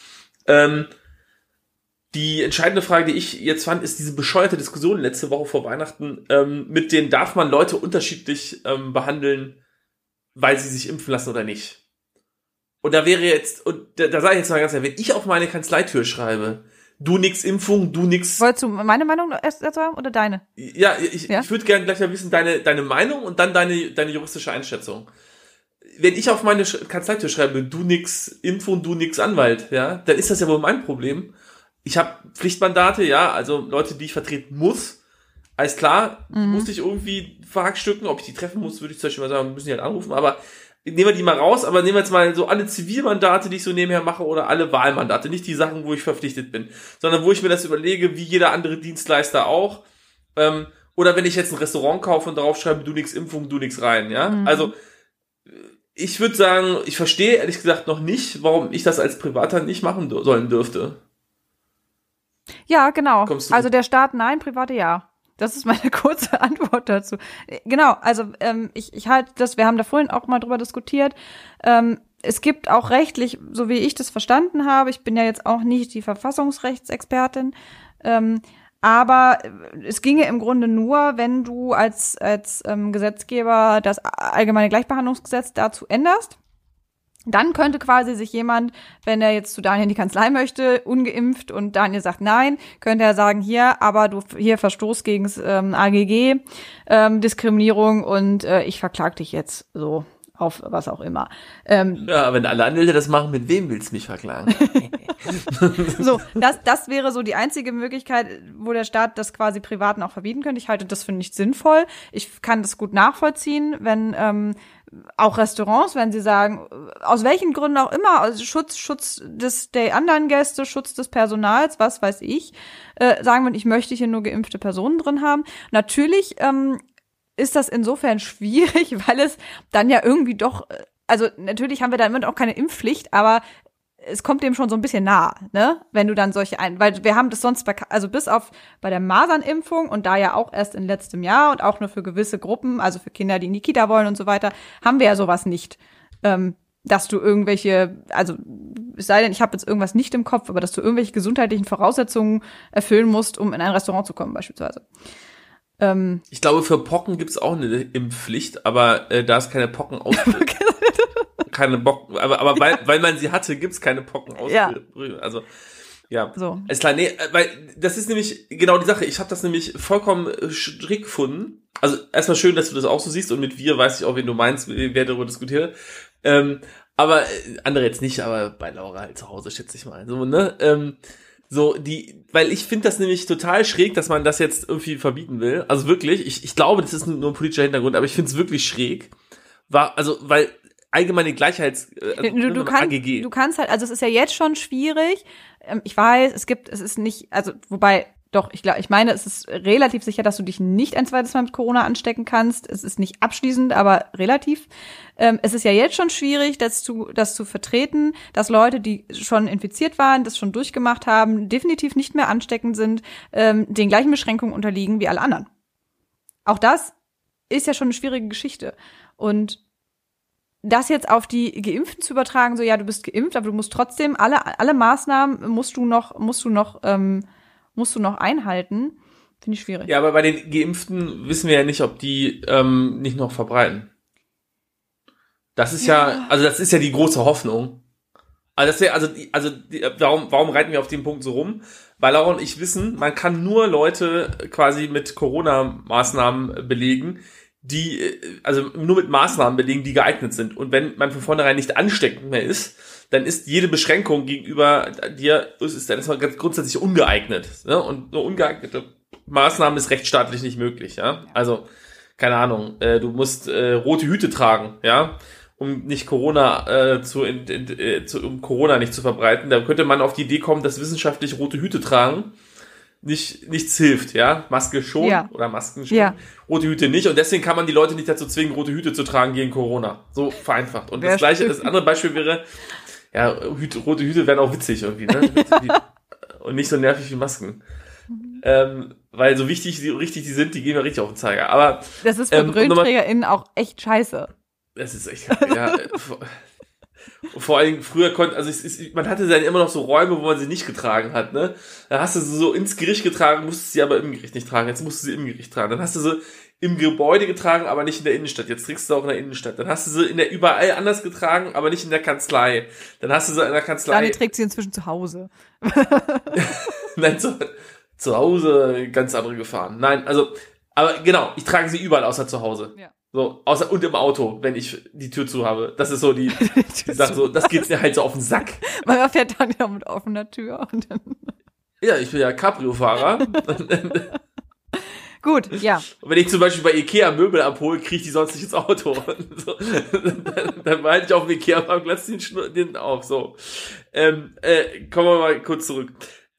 Die entscheidende Frage, die ich jetzt fand, ist diese bescheuerte Diskussion letzte Woche vor Weihnachten, mit denen darf man Leute unterschiedlich behandeln, weil sie sich impfen lassen oder nicht. Und da wäre jetzt, und da sage ich jetzt mal ganz ehrlich, wenn ich auf meine Kanzleitür schreibe, du nix Impfung, du nix... Wolltest du meine Meinung erst sagen oder deine? Ja, ich würde gerne gleich mal wissen, deine Meinung und dann deine juristische Einschätzung. Wenn ich auf meine Kanzleitür schreibe, du nix Impfung, du nix Anwalt, ja, dann ist das ja wohl mein Problem. Ich habe Pflichtmandate, ja, also Leute, die ich vertreten muss. Alles klar, musste ich irgendwie verhackstücken. Ob ich die treffen muss, würde ich zum Beispiel mal sagen, müssen die halt anrufen. Aber nehmen wir die mal raus, aber nehmen wir jetzt mal so alle Zivilmandate, die ich so nebenher mache, oder alle Wahlmandate. Nicht die Sachen, wo ich verpflichtet bin, sondern wo ich mir das überlege, wie jeder andere Dienstleister auch. Oder wenn ich jetzt ein Restaurant kaufe und darauf schreibe, du nix Impfung, du nix rein, ja. Also ich würde sagen, ich verstehe ehrlich gesagt noch nicht, warum ich das als Privater nicht machen sollen dürfte. Ja, genau. Also der Staat nein, Private ja. Das ist meine kurze Antwort dazu. Genau, also ich halte das, wir haben da vorhin auch mal drüber diskutiert, es gibt auch rechtlich, so wie ich das verstanden habe, ich bin ja jetzt auch nicht die Verfassungsrechtsexpertin, aber es ginge im Grunde nur, wenn du als Gesetzgeber das allgemeine Gleichbehandlungsgesetz dazu änderst. Dann könnte quasi sich jemand, wenn er jetzt zu Daniel in die Kanzlei möchte, ungeimpft und Daniel sagt nein, könnte er sagen, hier, aber du hier Verstoß gegen das AGG, Diskriminierung und ich verklag dich jetzt so auf was auch immer. Ja, wenn alle Anwälte das machen, mit wem willst du mich verklagen? So, das wäre so die einzige Möglichkeit, wo der Staat das quasi Privaten auch verbieten könnte. Ich halte das für nicht sinnvoll. Ich kann das gut nachvollziehen, wenn auch Restaurants, wenn sie sagen, aus welchen Gründen auch immer, also Schutz der anderen Gäste, Schutz des Personals, was weiß ich, sagen wir, ich möchte hier nur geimpfte Personen drin haben. Natürlich ist das insofern schwierig, weil es dann ja irgendwie doch, also natürlich haben wir dann auch keine Impfpflicht, aber es kommt dem schon so ein bisschen nah, ne? Wenn du dann weil wir haben das sonst bis auf bei der Masernimpfung und da ja auch erst in letztem Jahr und auch nur für gewisse Gruppen, also für Kinder, die in die Kita wollen und so weiter, haben wir ja sowas nicht, dass du irgendwelche, also es sei denn, ich habe jetzt irgendwas nicht im Kopf, aber dass du irgendwelche gesundheitlichen Voraussetzungen erfüllen musst, um in ein Restaurant zu kommen beispielsweise. Ich glaube, für Pocken gibt's auch eine Impfpflicht, aber da es keine Pocken keine Pocken, aber weil man sie hatte, gibt's keine Pocken ja. Also ja, so. Ist klar, nee, weil das ist nämlich genau die Sache. Ich habe das nämlich vollkommen strikt gefunden. Also erstmal schön, dass du das auch so siehst und mit wir weiß ich auch, wen du meinst, wer darüber diskutiert. Aber andere jetzt nicht, aber bei Laura halt zu Hause schätze ich mal. So, ne? Weil ich finde das nämlich total schräg, dass man das jetzt irgendwie verbieten will. Also wirklich, ich glaube, das ist nur ein politischer Hintergrund, aber ich finde es wirklich schräg. Weil allgemeine du kannst halt, also es ist ja jetzt schon schwierig. Ich weiß, es ist nicht, also wobei Doch, ich meine, es ist relativ sicher, dass du dich nicht ein zweites Mal mit Corona anstecken kannst. Es ist nicht abschließend, aber relativ. Es ist ja jetzt schon schwierig, das zu vertreten, dass Leute, die schon infiziert waren, das schon durchgemacht haben, definitiv nicht mehr ansteckend sind, den gleichen Beschränkungen unterliegen wie alle anderen. Auch das ist ja schon eine schwierige Geschichte. Und das jetzt auf die Geimpften zu übertragen, so ja, du bist geimpft, aber du musst trotzdem alle Maßnahmen musst du noch einhalten, finde ich schwierig. Ja, aber bei den Geimpften wissen wir ja nicht, ob die nicht noch verbreiten. Das ist das ist ja die große Hoffnung. Warum reiten wir auf den Punkt so rum? Weil Laura und ich wissen, man kann nur Leute quasi mit Corona-Maßnahmen belegen, nur mit Maßnahmen belegen, die geeignet sind. Und wenn man von vornherein nicht ansteckend mehr ist, dann ist jede Beschränkung gegenüber dir, dann ist man ganz grundsätzlich ungeeignet. Ne? Und so ungeeignete Maßnahmen ist rechtsstaatlich nicht möglich. Ja? Also, keine Ahnung, du musst rote Hüte tragen, ja, um nicht Corona um Corona nicht zu verbreiten. Da könnte man auf die Idee kommen, dass wissenschaftlich rote Hüte tragen nichts hilft, ja. Maske schon oder Masken schon, rote Hüte nicht. Und deswegen kann man die Leute nicht dazu zwingen, rote Hüte zu tragen gegen Corona. So vereinfacht. Und das andere Beispiel wäre, ja, rote Hüte wären auch witzig irgendwie, ne? Und nicht so nervig wie Masken. Weil so richtig die sind, die gehen mir richtig auf den Zeiger. Aber das ist für BrillenträgerInnen auch echt scheiße. Das ist echt, ja. Vor allem früher man hatte dann immer noch so Räume, wo man sie nicht getragen hat, ne? Da hast du sie so ins Gericht getragen, musstest sie aber im Gericht nicht tragen. Jetzt musst du sie im Gericht tragen. Dann hast du sie im Gebäude getragen, aber nicht in der Innenstadt. Jetzt trägst du sie auch in der Innenstadt. Dann hast du sie überall anders getragen, aber nicht in der Kanzlei. Dann hast du sie in der Kanzlei. Dani trägt sie inzwischen zu Hause. Nein, zu Hause ganz andere Gefahren. Nein, aber genau, ich trage sie überall außer zu Hause. Ja. So, und im Auto, wenn ich die Tür zu habe. Das ist so die Sache, so, das geht mir halt so auf den Sack. Man fährt dann ja mit offener Tür und dann. Ja, ich bin ja Cabrio-Fahrer. Gut, ja. Und wenn ich zum Beispiel bei Ikea Möbel abhole, kriege ich die sonst nicht ins Auto. So, dann behalte ich auf dem Ikea-Parkplatz den auf. So. Kommen wir mal kurz zurück.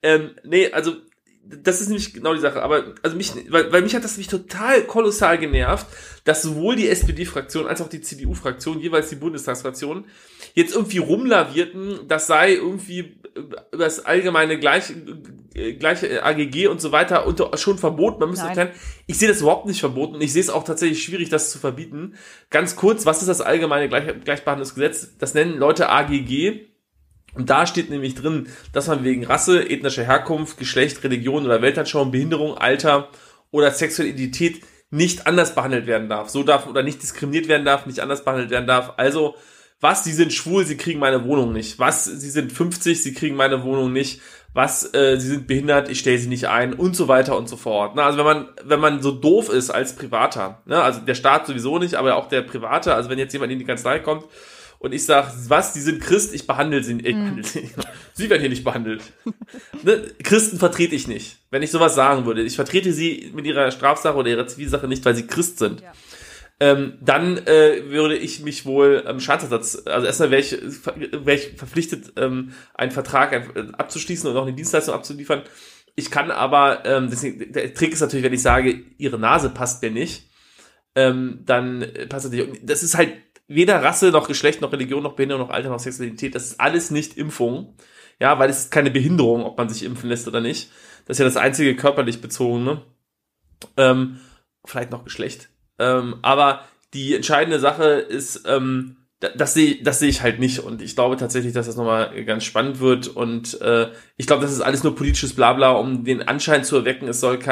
Das ist nämlich genau die Sache, aber weil mich hat das nämlich total kolossal genervt, dass sowohl die SPD-Fraktion als auch die CDU-Fraktion, jeweils die Bundestagsfraktion, jetzt irgendwie rumlavierten, das sei irgendwie über das allgemeine gleiche AGG und so weiter schon verboten. Man müsste erklären, ich sehe das überhaupt nicht verboten und ich sehe es auch tatsächlich schwierig, das zu verbieten. Ganz kurz, was ist das allgemeine Gleichbehandlungsgesetz? Das nennen Leute AGG. Und da steht nämlich drin, dass man wegen Rasse, ethnischer Herkunft, Geschlecht, Religion oder Weltanschauung, Behinderung, Alter oder sexuelle Identität nicht anders behandelt werden darf. Oder nicht diskriminiert werden darf, nicht anders behandelt werden darf. Also, sie sind schwul, sie kriegen meine Wohnung nicht. Sie sind 50, sie kriegen meine Wohnung nicht. Sie sind behindert, ich stelle sie nicht ein und so weiter und so fort. Na, also wenn man so doof ist als Privater, ne, also der Staat sowieso nicht, aber auch der Private, also wenn jetzt jemand in die Kanzlei kommt, und ich sag, die sind Christ, ich behandle sie. Sie werden hier nicht behandelt. Ne? Christen vertrete ich nicht. Wenn ich sowas sagen würde. Ich vertrete sie mit ihrer Strafsache oder ihrer Zivilsache nicht, weil sie Christ sind. Ja. Dann würde ich mich wohl Schadensersatz, also erstmal wäre ich verpflichtet, einen Vertrag abzuschließen und auch eine Dienstleistung abzuliefern. Ich kann aber, deswegen, der Trick ist natürlich, wenn ich sage, ihre Nase passt mir nicht, dann passt das nicht. Das ist halt weder Rasse, noch Geschlecht, noch Religion, noch Behinderung, noch Alter, noch Sexualität. Das ist alles nicht Impfung. Ja, weil es ist keine Behinderung, ob man sich impfen lässt oder nicht. Das ist ja das einzige körperlich bezogene. Vielleicht noch Geschlecht. Aber die entscheidende Sache ist, das sehe ich halt nicht. Und ich glaube tatsächlich, dass das nochmal ganz spannend wird. Und ich glaube, das ist alles nur politisches Blabla, um den Anschein zu erwecken.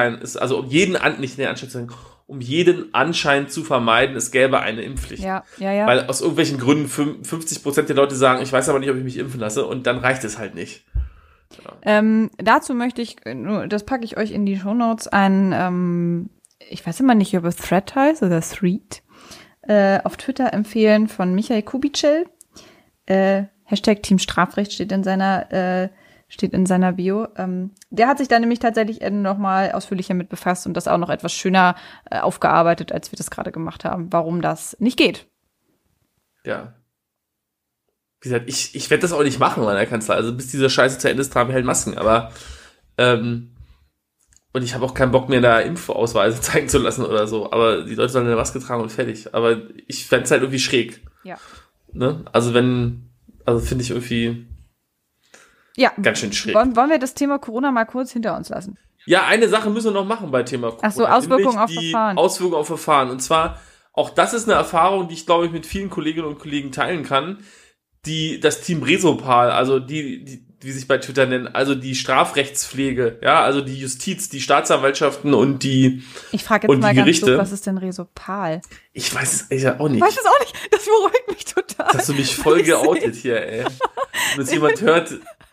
Um jeden Anschein zu vermeiden, es gäbe eine Impfpflicht. Ja. Weil aus irgendwelchen Gründen 50% der Leute sagen, ich weiß aber nicht, ob ich mich impfen lasse, und dann reicht es halt nicht. Ja. Dazu möchte ich, das packe ich euch in die Shownotes, ich weiß immer nicht, ob es Thread heißt oder Thread, auf Twitter empfehlen von Michael Kubitschel. Hashtag Team Strafrecht steht in seiner Bio. Der hat sich da nämlich tatsächlich noch mal ausführlicher mit befasst und das auch noch etwas schöner aufgearbeitet, als wir das gerade gemacht haben, warum das nicht geht. Ja. Wie gesagt, ich werde das auch nicht machen in meiner Kanzlei. Also bis diese Scheiße zu Ende ist, tragen wir halt Masken. Aber Und ich habe auch keinen Bock mehr, da Impfausweise zeigen zu lassen oder so. Aber die Leute sollen eine Maske tragen und fertig. Aber ich fände es halt irgendwie schräg. Ja. Ne? Also finde ich irgendwie ganz schön schräg. Wollen wir das Thema Corona mal kurz hinter uns lassen? Ja, eine Sache müssen wir noch machen bei Thema Corona. Ach so, Auswirkungen auf Verfahren. Auswirkungen auf Verfahren. Und zwar, auch das ist eine Erfahrung, die ich, glaube ich, mit vielen Kolleginnen und Kollegen teilen kann. Das Team Resopal, also die wie sich bei Twitter nennen, also die Strafrechtspflege, ja, also die Justiz, die Staatsanwaltschaften und die Ich frage jetzt mal ganz Gerichte. doof, was ist denn Resopal? Ich weiß es ja auch nicht. Ich weiß es auch nicht, das beruhigt mich total. Hast du mich voll geoutet hier, ey. Wenn es jemand hört,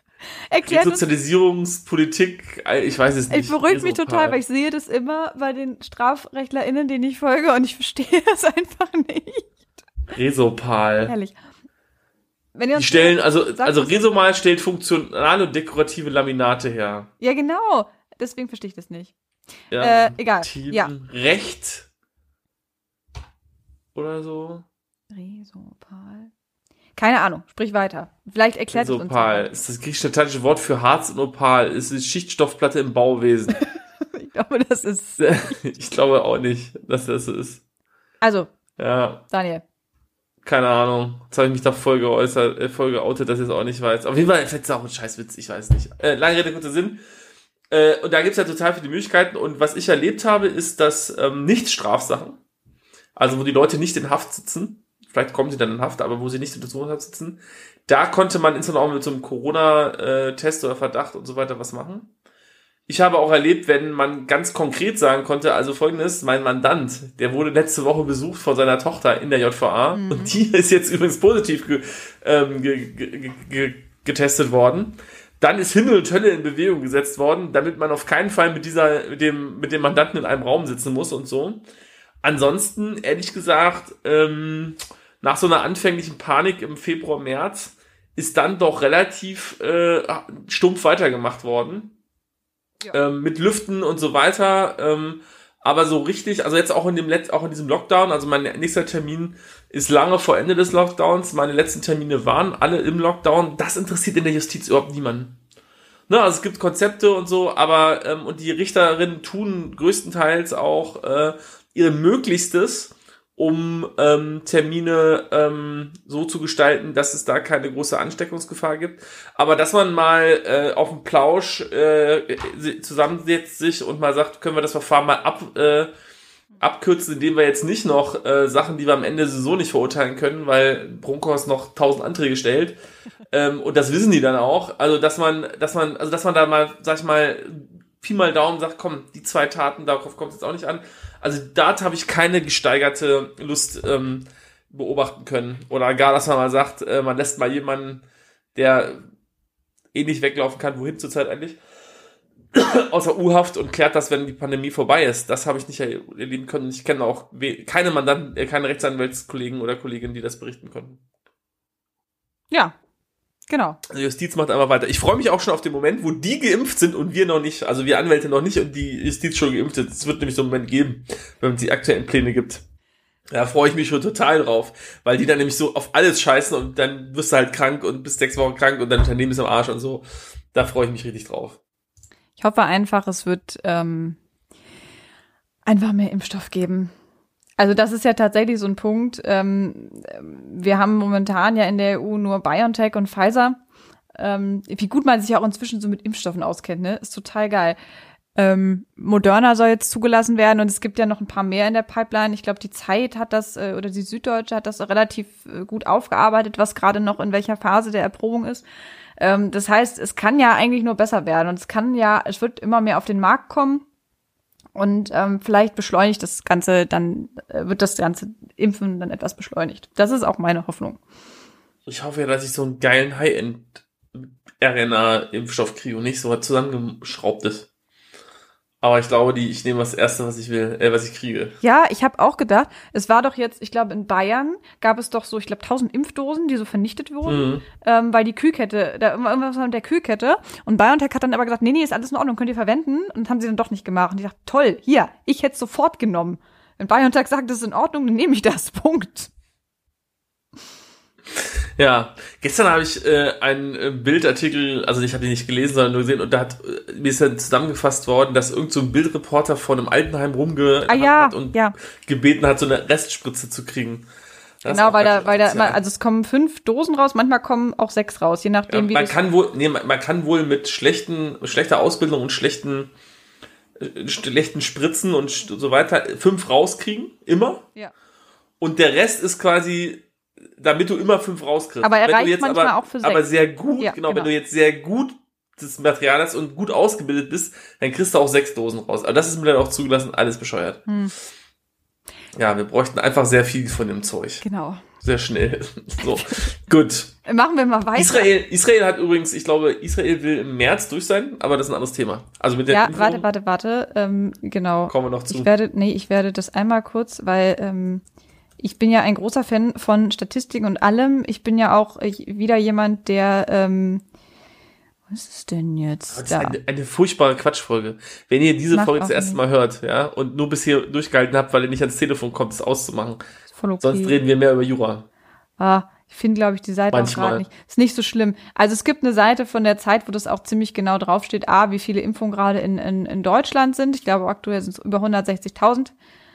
Resozialisierungspolitik, ich weiß es nicht. Ich beruhigt mich total, weil ich sehe das immer bei den StrafrechtlerInnen, denen ich folge, und ich verstehe es einfach nicht. Resopal. Herrlich. Die stellen, also Resopal stellt funktionale und dekorative Laminate her. Ja, genau. Deswegen verstehe ich das nicht. Ja, egal. Team Ja. Recht oder so. Resopal. Keine Ahnung, sprich weiter. Vielleicht erklärt es uns. Resopal ist das griechisch-lateinische Wort für Harz und Opal. Es ist Schichtstoffplatte im Bauwesen. Ich glaube, das ist. Ich glaube auch nicht, dass das so ist. Also, ja. Daniel. Keine Ahnung. Jetzt habe ich mich da voll geoutet, dass ich es auch nicht weiß. Auf jeden Fall vielleicht ist es auch ein Scheißwitz, ich weiß nicht. Lange Rede, kurzer Sinn. Und da gibt es ja total viele Möglichkeiten. Und was ich erlebt habe, ist, dass Nicht-Strafsachen, also wo die Leute nicht in Haft sitzen, vielleicht kommen sie dann in Haft, aber wo sie nicht in Untersuchungshaft sitzen, da konnte man insbesondere auch mit so einem Corona-Test oder Verdacht und so weiter was machen. Ich habe auch erlebt, wenn man ganz konkret sagen konnte, also Folgendes, mein Mandant, der wurde letzte Woche besucht von seiner Tochter in der JVA und die ist jetzt übrigens positiv getestet worden. Dann ist Himmel und Hölle in Bewegung gesetzt worden, damit man auf keinen Fall mit dem Mandanten in einem Raum sitzen muss und so. Ansonsten, ehrlich gesagt, nach so einer anfänglichen Panik im Februar, März ist dann doch relativ stumpf weitergemacht worden. Ja. Mit Lüften und so weiter. Aber so richtig, also jetzt auch in diesem Lockdown, also mein nächster Termin ist lange vor Ende des Lockdowns. Meine letzten Termine waren alle im Lockdown. Das interessiert in der Justiz überhaupt niemanden. Ne, also es gibt Konzepte und so, aber und die Richterinnen tun größtenteils auch ihr Möglichstes, um Termine so zu gestalten, dass es da keine große Ansteckungsgefahr gibt. Aber dass man mal auf dem Plausch zusammensetzt sich und mal sagt, können wir das Verfahren mal abkürzen, indem wir jetzt nicht noch Sachen, die wir am Ende so nicht verurteilen können, weil Broncos noch 1000 Anträge stellt. Und das wissen die dann auch. Also dass man da mal, sag ich mal, Pi mal Daumen sagt, komm, die 2 Taten, darauf kommt es jetzt auch nicht an. Also da habe ich keine gesteigerte Lust beobachten können. Oder gar, dass man mal sagt, man lässt mal jemanden, der nicht weglaufen kann, wohin zurzeit eigentlich, außer U-Haft und klärt das, wenn die Pandemie vorbei ist. Das habe ich nicht erleben können. Ich kenne auch keine Mandanten, keine Rechtsanwältskollegen oder Kolleginnen, die das berichten konnten. Ja, genau. Also Justiz macht einfach weiter. Ich freue mich auch schon auf den Moment, wo die geimpft sind und wir noch nicht, also wir Anwälte noch nicht und die Justiz schon geimpft ist. Es wird nämlich so einen Moment geben, wenn es die aktuellen Pläne gibt. Da freue ich mich schon total drauf, weil die dann nämlich so auf alles scheißen und dann wirst du halt krank und bist 6 Wochen krank und dein Unternehmen ist am Arsch und so. Da freue ich mich richtig drauf. Ich hoffe einfach, es wird einfach mehr Impfstoff geben. Also das ist ja tatsächlich so ein Punkt. Wir haben momentan ja in der EU nur BioNTech und Pfizer. Wie gut man sich auch inzwischen so mit Impfstoffen auskennt, ne? Ist total geil. Moderna soll jetzt zugelassen werden und es gibt ja noch ein paar mehr in der Pipeline. Ich glaube, die Zeit hat das, oder die Süddeutsche hat das relativ gut aufgearbeitet, was gerade noch in welcher Phase der Erprobung ist. Das heißt, es kann ja eigentlich nur besser werden und es wird immer mehr auf den Markt kommen und vielleicht beschleunigt das Ganze, dann wird das ganze Impfen dann etwas beschleunigt. Das ist auch meine Hoffnung. Ich hoffe ja, dass ich so einen geilen High-End-RNA-Impfstoff kriege und nicht so was zusammengeschraubt ist. Aber ich glaube, ich nehme das Erste, was ich will, was ich kriege. Ja, ich habe auch gedacht, es war doch jetzt, ich glaube, in Bayern gab es doch so, ich glaube, 1000 Impfdosen, die so vernichtet wurden, weil die Kühlkette, da irgendwas war mit der Kühlkette. Und BioNTech hat dann aber gesagt, nee, ist alles in Ordnung, könnt ihr verwenden. Und haben sie dann doch nicht gemacht. Und ich dachte, toll, hier, ich hätte es sofort genommen. Wenn BioNTech sagt, das ist in Ordnung, dann nehme ich das, Punkt. Ja, gestern habe ich einen Bildartikel, also ich habe den nicht gelesen, sondern nur gesehen, und da mir ist dann zusammengefasst worden, dass irgend so ein Bildreporter von einem Altenheim hat und gebeten hat, so eine Restspritze zu kriegen. Das genau, weil da immer, also es kommen 5 Dosen raus, manchmal kommen auch 6 raus, je nachdem, wie man kann wohl mit schlechter Ausbildung und schlechten Spritzen und so weiter 5 rauskriegen, immer. Ja. Und der Rest ist quasi, damit du immer 5 rauskriegst. Aber er reicht manchmal auch für 6. Aber sehr gut, genau, wenn du jetzt sehr gut das Material hast und gut ausgebildet bist, dann kriegst du auch 6 Dosen raus. Aber das ist mir dann auch zugelassen, alles bescheuert. Ja, wir bräuchten einfach sehr viel von dem Zeug. Genau. Sehr schnell. So, gut. Machen wir mal weiter. Israel hat übrigens, ich glaube, Israel will im März durch sein, aber das ist ein anderes Thema. Also mit der Impfung, warte. Genau. Kommen wir noch zu. Ich werde das einmal kurz, weil ich bin ja ein großer Fan von Statistiken und allem. Ich bin ja auch wieder jemand, der was ist denn jetzt das ist eine furchtbare Quatschfolge. Wenn ihr diese Folge das erste Mal hört, ja, und nur bis hier durchgehalten habt, weil ihr nicht ans Telefon kommt, das auszumachen. Voll okay. Sonst reden wir mehr über Jura. Ich finde, glaube ich, die Seite auch gerade nicht. Ist nicht so schlimm. Also es gibt eine Seite von der Zeit, wo das auch ziemlich genau draufsteht, wie viele Impfungen gerade in Deutschland sind. Ich glaube, aktuell sind es über 160.000.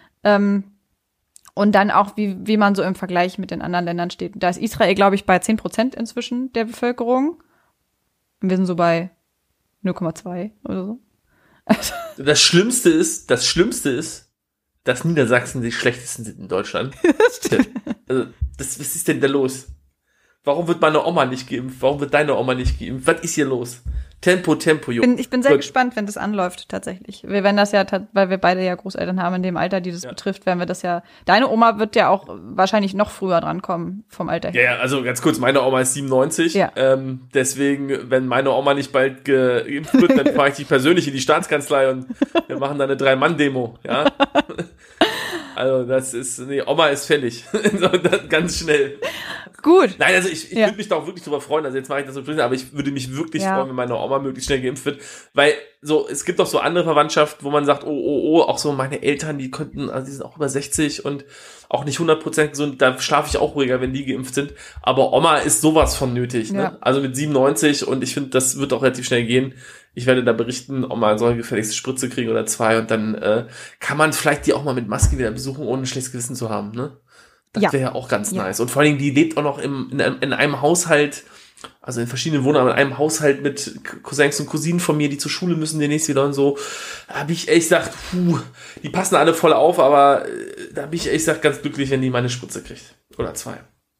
Und dann auch, wie man so im Vergleich mit den anderen Ländern steht. Da ist Israel, glaube ich, bei 10% inzwischen der Bevölkerung. Und wir sind so bei 0,2 oder so. Das Schlimmste ist, dass Niedersachsen die schlechtesten sind in Deutschland. Also, was ist denn da los? Warum wird meine Oma nicht geimpft? Warum wird deine Oma nicht geimpft? Was ist hier los? Tempo, Junge. Ich bin sehr gespannt, wenn das anläuft, tatsächlich. Wir werden das ja, weil wir beide ja Großeltern haben in dem Alter, die das betrifft, werden wir das ja. Deine Oma wird ja auch wahrscheinlich noch früher drankommen vom Alter her. Ja, also ganz kurz, meine Oma ist 97. Ja. Deswegen, wenn meine Oma nicht bald geimpft wird, dann fahre ich dich persönlich in die Staatskanzlei und wir machen da eine 3-Mann-Demo, ja. Also Oma ist fällig. Ganz schnell. Gut. Nein, also ich würde mich da auch wirklich drüber freuen, also jetzt mache ich das so drin, aber ich würde mich wirklich freuen, wenn meine Oma möglichst schnell geimpft wird, weil so, es gibt auch so andere Verwandtschaft, wo man sagt, auch so meine Eltern, die sind auch über 60 und auch nicht 100% gesund, da schlafe ich auch ruhiger, wenn die geimpft sind, aber Oma ist sowas von nötig, ne? Also mit 97 und ich finde, das wird auch relativ schnell gehen. Ich werde da berichten, Oma soll gefälligst Spritze kriegen oder 2 und dann kann man vielleicht die auch mal mit Maske wieder besuchen, ohne ein schlechtes Gewissen zu haben, ne? Das wäre ja auch ganz nice. Und vor allen Dingen, die lebt auch noch in einem Haushalt, also in verschiedenen Wohnungen, in einem Haushalt mit Cousins und Cousinen von mir, die zur Schule müssen demnächst wieder und so. Da habe ich ehrlich gesagt, die passen alle voll auf, aber da bin ich ehrlich gesagt ganz glücklich, wenn die meine Spritze kriegt. Oder 2.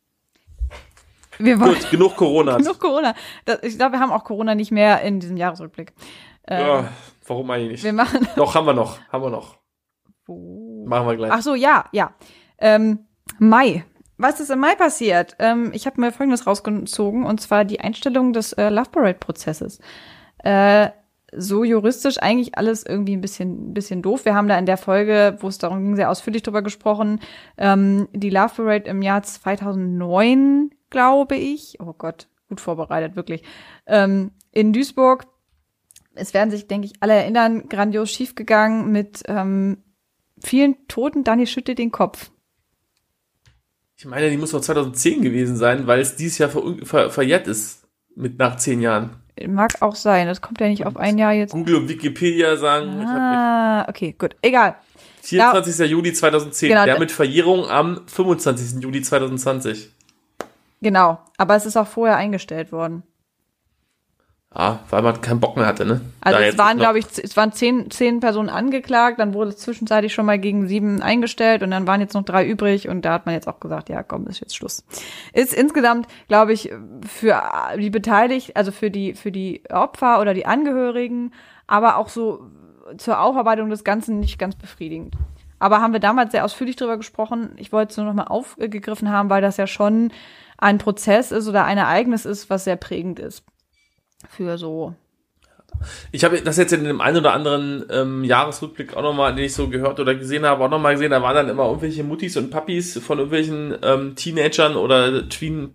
Gut, genug Corona. Genug Corona. Ich glaube, wir haben auch Corona nicht mehr in diesem Jahresrückblick. Warum eigentlich nicht? Doch, haben wir noch. Wo? Machen wir gleich. Ach so, ja. Mai. Was ist im Mai passiert? Ich habe mir Folgendes rausgezogen, und zwar die Einstellung des Love Parade-Prozesses. So juristisch eigentlich alles irgendwie ein bisschen doof. Wir haben da in der Folge, wo es darum ging, sehr ausführlich drüber gesprochen, die Love Parade im Jahr 2009, glaube ich. Oh Gott, gut vorbereitet, wirklich. In Duisburg. Es werden sich, denke ich, alle erinnern, grandios schiefgegangen mit vielen Toten. Dani schüttelt den Kopf. Ich meine, die muss noch 2010 gewesen sein, weil es dieses Jahr verjährt ist nach 10 Jahren. Mag auch sein, das kommt ja nicht auf ein Jahr jetzt. Google und Wikipedia sagen. Okay, gut, egal. 24. Juli 2010, genau, der mit Verjährung am 25. Juli 2020. Genau, aber es ist auch vorher eingestellt worden. Weil man keinen Bock mehr hatte, ne? Also es waren, glaube ich, 10 Personen angeklagt, dann wurde es zwischenzeitlich schon mal gegen 7 eingestellt und dann waren jetzt noch 3 übrig und da hat man jetzt auch gesagt, ja komm, ist jetzt Schluss. Ist insgesamt, glaube ich, für die Beteiligten, also für die Opfer oder die Angehörigen, aber auch so zur Aufarbeitung des Ganzen nicht ganz befriedigend. Aber haben wir damals sehr ausführlich drüber gesprochen. Ich wollte es nur noch mal aufgegriffen haben, weil das ja schon ein Prozess ist oder ein Ereignis ist, was sehr prägend ist. Für so. Ich habe das jetzt in dem einen oder anderen Jahresrückblick auch nochmal, den ich so gehört oder gesehen habe, auch nochmal gesehen, da waren dann immer irgendwelche Muttis und Papis von irgendwelchen Teenagern oder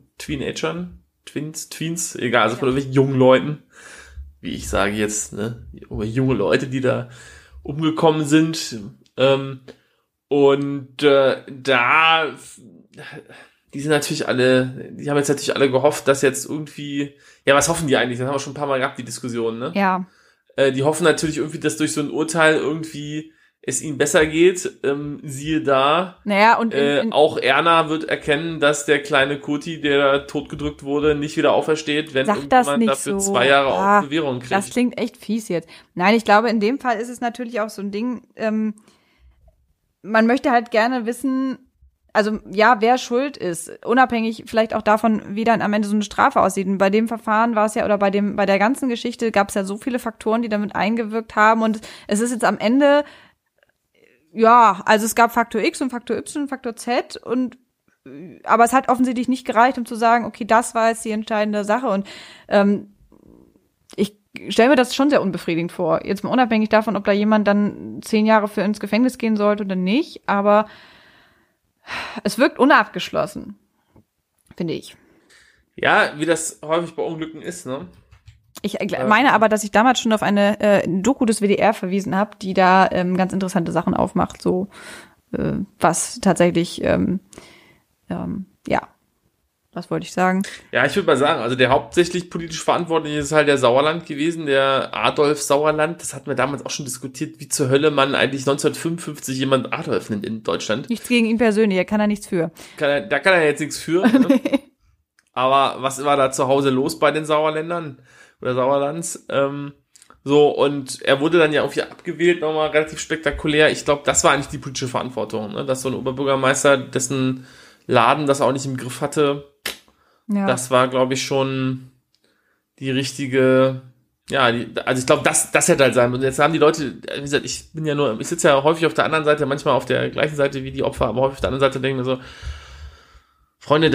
Tweens, egal, also von irgendwelchen jungen Leuten, wie ich sage jetzt, ne, junge Leute, die da umgekommen sind. die haben jetzt natürlich alle gehofft, dass jetzt irgendwie, ja, was hoffen die eigentlich? Das haben wir schon ein paar Mal gehabt, die Diskussion, ne? Ja. Die hoffen natürlich irgendwie, dass durch so ein Urteil irgendwie es ihnen besser geht. Siehe da. Naja, und auch Erna wird erkennen, dass der kleine Kuti, der da totgedrückt wurde, nicht wieder aufersteht, wenn irgendjemand dafür 2 Jahre auf Bewährung kriegt. Das klingt echt fies jetzt. Nein, ich glaube, in dem Fall ist es natürlich auch so ein Ding, man möchte halt gerne wissen, also ja, wer schuld ist, unabhängig vielleicht auch davon, wie dann am Ende so eine Strafe aussieht. Und bei dem Verfahren war es ja, oder bei der ganzen Geschichte gab es ja so viele Faktoren, die damit eingewirkt haben. Und es ist jetzt am Ende, ja, also es gab Faktor X und Faktor Y und Faktor Z aber es hat offensichtlich nicht gereicht, um zu sagen, okay, das war jetzt die entscheidende Sache. Und ich stelle mir das schon sehr unbefriedigend vor. Jetzt mal unabhängig davon, ob da jemand dann 10 Jahre für ins Gefängnis gehen sollte oder nicht, aber es wirkt unabgeschlossen, finde ich. Ja, wie das häufig bei Unglücken ist, ne? Ich meine aber, dass ich damals schon auf eine Doku des WDR verwiesen habe, die da ganz interessante Sachen aufmacht, so was tatsächlich, ja, was wollte ich sagen? Ja, ich würde mal sagen, also der hauptsächlich politisch Verantwortliche ist halt der Sauerland gewesen, der Adolf Sauerland. Das hatten wir damals auch schon diskutiert, wie zur Hölle man eigentlich 1955 jemand Adolf nennt in Deutschland. Nichts gegen ihn persönlich, er kann da nichts für. Da kann er jetzt nichts für. Ne? Aber was war da zu Hause los bei den Sauerländern oder Sauerlands? So, und er wurde dann ja irgendwie abgewählt, nochmal relativ spektakulär. Ich glaube, das war eigentlich die politische Verantwortung, ne? Dass so ein Oberbürgermeister, dessen Laden das auch nicht im Griff hatte, ja. Das war, glaube ich, schon die richtige, ja, also ich glaube, das hätte halt sein müssen. Jetzt haben die Leute, wie gesagt, ich sitze ja häufig auf der anderen Seite, manchmal auf der gleichen Seite wie die Opfer, aber häufig auf der anderen Seite denken wir so, Freunde,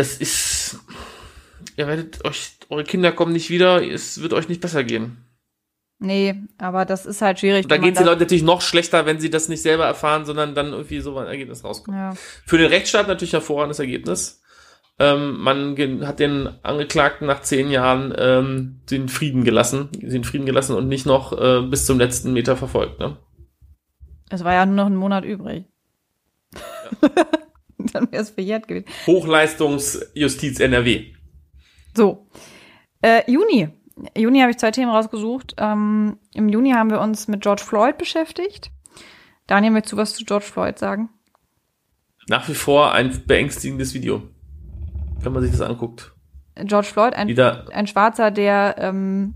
eure Kinder kommen nicht wieder, es wird euch nicht besser gehen. Nee, aber das ist halt schwierig. Und da geht es den Leuten natürlich noch schlechter, wenn sie das nicht selber erfahren, sondern dann irgendwie so ein Ergebnis rauskommt. Ja. Für den Rechtsstaat natürlich ein hervorragendes Ergebnis. Man hat den Angeklagten nach 10 Jahren den Frieden gelassen und nicht noch bis zum letzten Meter verfolgt. Ne? Es war ja nur noch ein Monat übrig. Ja. Dann wäre es verjährt gewesen. Hochleistungsjustiz NRW. So, Juni habe ich 2 Themen rausgesucht. Im Juni haben wir uns mit George Floyd beschäftigt. Daniel, möchtest du was zu George Floyd sagen? Nach wie vor ein beängstigendes Video, wenn man sich das anguckt. George Floyd, ein Schwarzer, der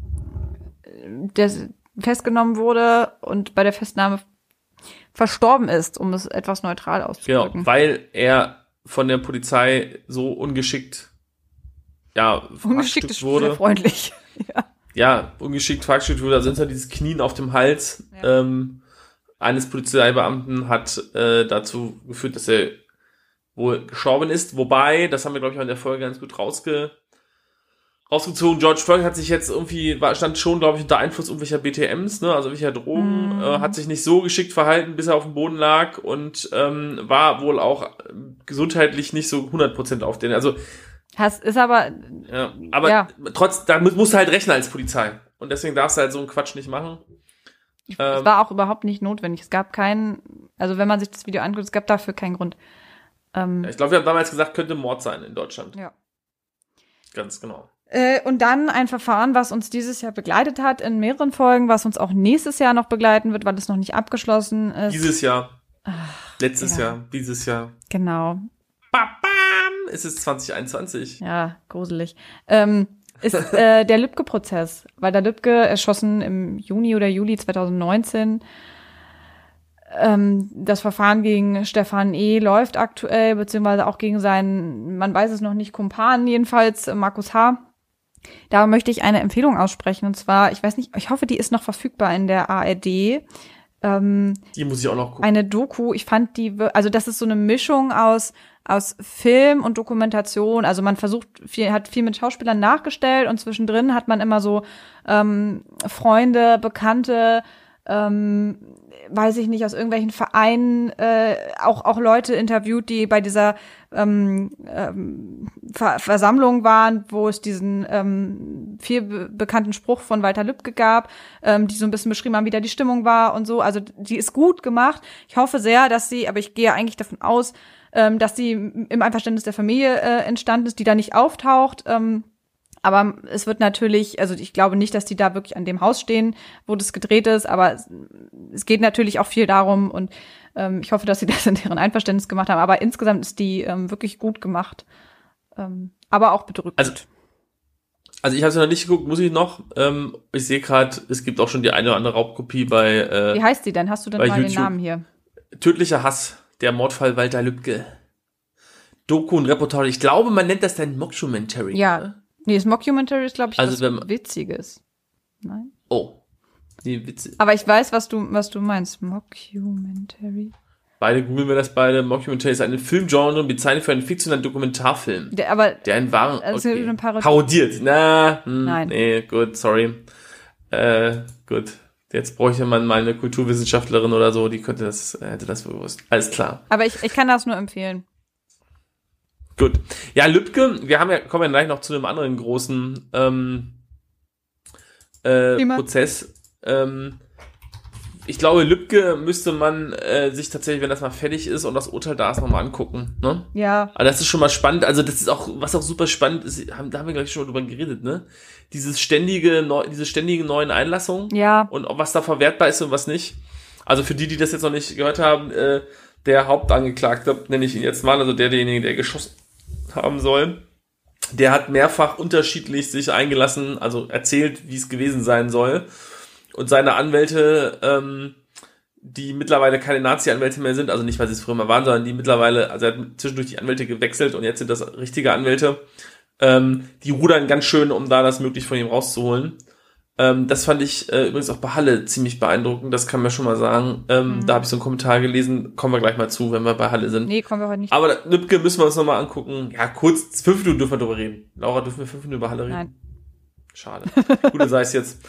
festgenommen wurde und bei der Festnahme verstorben ist, um es etwas neutral auszudrücken. Genau, weil er von der Polizei so ungeschickt ungeschickt wurde. Sehr freundlich. Ja, ungeschickt verhackstückt wurde. Also hinter dieses Knien auf dem Hals eines Polizeibeamten hat dazu geführt, dass er wohl gestorben ist. Wobei, das haben wir, glaube ich, auch in der Folge ganz gut rausgezogen. George Floyd hat sich jetzt stand schon, glaube ich, unter Einfluss irgendwelcher BTMs, ne, also welcher Drogen, hat sich nicht so geschickt verhalten, bis er auf dem Boden lag und war wohl auch gesundheitlich nicht so 100% auf den, also ist aber da musst du halt rechnen als Polizei. Und deswegen darfst du halt so einen Quatsch nicht machen. Es war auch überhaupt nicht notwendig. Es gab also wenn man sich das Video anguckt, es gab dafür keinen Grund. Ich glaube, wir haben damals gesagt, könnte Mord sein in Deutschland. Ja. Ganz genau. Und dann ein Verfahren, was uns dieses Jahr begleitet hat in mehreren Folgen, was uns auch nächstes Jahr noch begleiten wird, weil es noch nicht abgeschlossen ist. Dieses Jahr. Letztes Jahr. Dieses Jahr. Genau. Es ist 2021. Ja, gruselig. Ist der Lübcke-Prozess. Walter Lübcke, erschossen im Juni oder Juli 2019. Das Verfahren gegen Stefan E. läuft aktuell, beziehungsweise auch gegen seinen, man weiß es noch nicht, Kumpan jedenfalls, Markus H. Da möchte ich eine Empfehlung aussprechen. Und zwar, ich weiß nicht, ich hoffe, die ist noch verfügbar in der ARD. Die muss ich auch noch gucken. Eine Doku, ich fand also das ist so eine Mischung aus Film und Dokumentation. Also man hat viel mit Schauspielern nachgestellt und zwischendrin hat man immer so Freunde, Bekannte, weiß ich nicht, aus irgendwelchen Vereinen auch Leute interviewt, die bei dieser Versammlung waren, wo es diesen viel bekannten Spruch von Walter Lübcke gab, die so ein bisschen beschrieben haben, wie da die Stimmung war und so. Also die ist gut gemacht. Ich hoffe sehr, aber ich gehe eigentlich davon aus, dass die im Einverständnis der Familie entstanden ist, die da nicht auftaucht. Aber es wird natürlich, also ich glaube nicht, dass die da wirklich an dem Haus stehen, wo das gedreht ist, aber es geht natürlich auch viel darum und ich hoffe, dass sie das in deren Einverständnis gemacht haben. Aber insgesamt ist die wirklich gut gemacht, aber auch bedrückend. Also ich habe es noch nicht geguckt, muss ich noch. Ich sehe gerade, es gibt auch schon die eine oder andere Raubkopie bei Wie heißt die denn? Hast du denn mal YouTube. Den Namen hier? Tödlicher Hass, der Mordfall Walter Lübcke. Doku und Reportage. Ich glaube, man nennt das dann Mockumentary. Ja. Ne? Nee, das Mockumentary ist, glaube ich, also, was Witziges. Nein? Oh. Nee, witzig. Aber ich weiß, was du meinst. Mockumentary. Beide googeln wir das beide. Mockumentary ist eine Filmgenre, bezeichnet für einen fiktionalen Dokumentarfilm. Der einen wahren... Okay. Parodiert. Nein. Nee, gut, sorry. Gut. Jetzt bräuchte man mal eine Kulturwissenschaftlerin oder so, die hätte das bewusst. Alles klar. Aber ich kann das nur empfehlen. Gut. Ja, Lübcke, kommen ja gleich noch zu einem anderen großen Prozess. Ich glaube, Lübcke müsste man sich tatsächlich, wenn das mal fertig ist und das Urteil da ist, nochmal angucken. Ne? Ja. Aber das ist schon mal spannend. Also das ist auch, was auch super spannend ist, da haben wir gleich schon mal drüber geredet, ne? Diese ständige neuen Einlassungen. Ja. Und was da verwertbar ist und was nicht. Also für die das jetzt noch nicht gehört haben, der Hauptangeklagte, nenne ich ihn jetzt mal, also derjenige, der geschossen haben soll, der hat mehrfach unterschiedlich sich eingelassen, also erzählt, wie es gewesen sein soll. Und seine Anwälte, die mittlerweile keine Nazi-Anwälte mehr sind, also nicht, weil sie es früher mal waren, sondern die mittlerweile, also er hat zwischendurch die Anwälte gewechselt und jetzt sind das richtige Anwälte, die rudern ganz schön, um da das möglich von ihm rauszuholen. Das fand ich übrigens auch bei Halle ziemlich beeindruckend, das kann man schon mal sagen. Da habe ich so einen Kommentar gelesen, kommen wir gleich mal zu, wenn wir bei Halle sind. Nee, kommen wir heute nicht. Aber Lübcke müssen wir uns nochmal angucken. Ja, kurz, 5 Minuten dürfen wir drüber reden. Laura, dürfen wir 5 Minuten über Halle reden? Nein. Schade. Gut, dann sei es jetzt.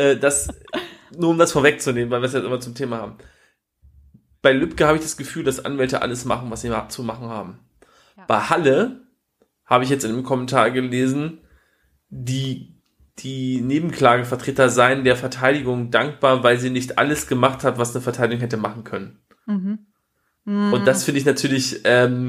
Nur um das vorwegzunehmen, weil wir es jetzt immer zum Thema haben. Bei Lübcke habe ich das Gefühl, dass Anwälte alles machen, was sie zu machen haben. Ja. Bei Halle habe ich jetzt in einem Kommentar gelesen, die Nebenklagevertreter seien der Verteidigung dankbar, weil sie nicht alles gemacht hat, was eine Verteidigung hätte machen können. Und das finde ich natürlich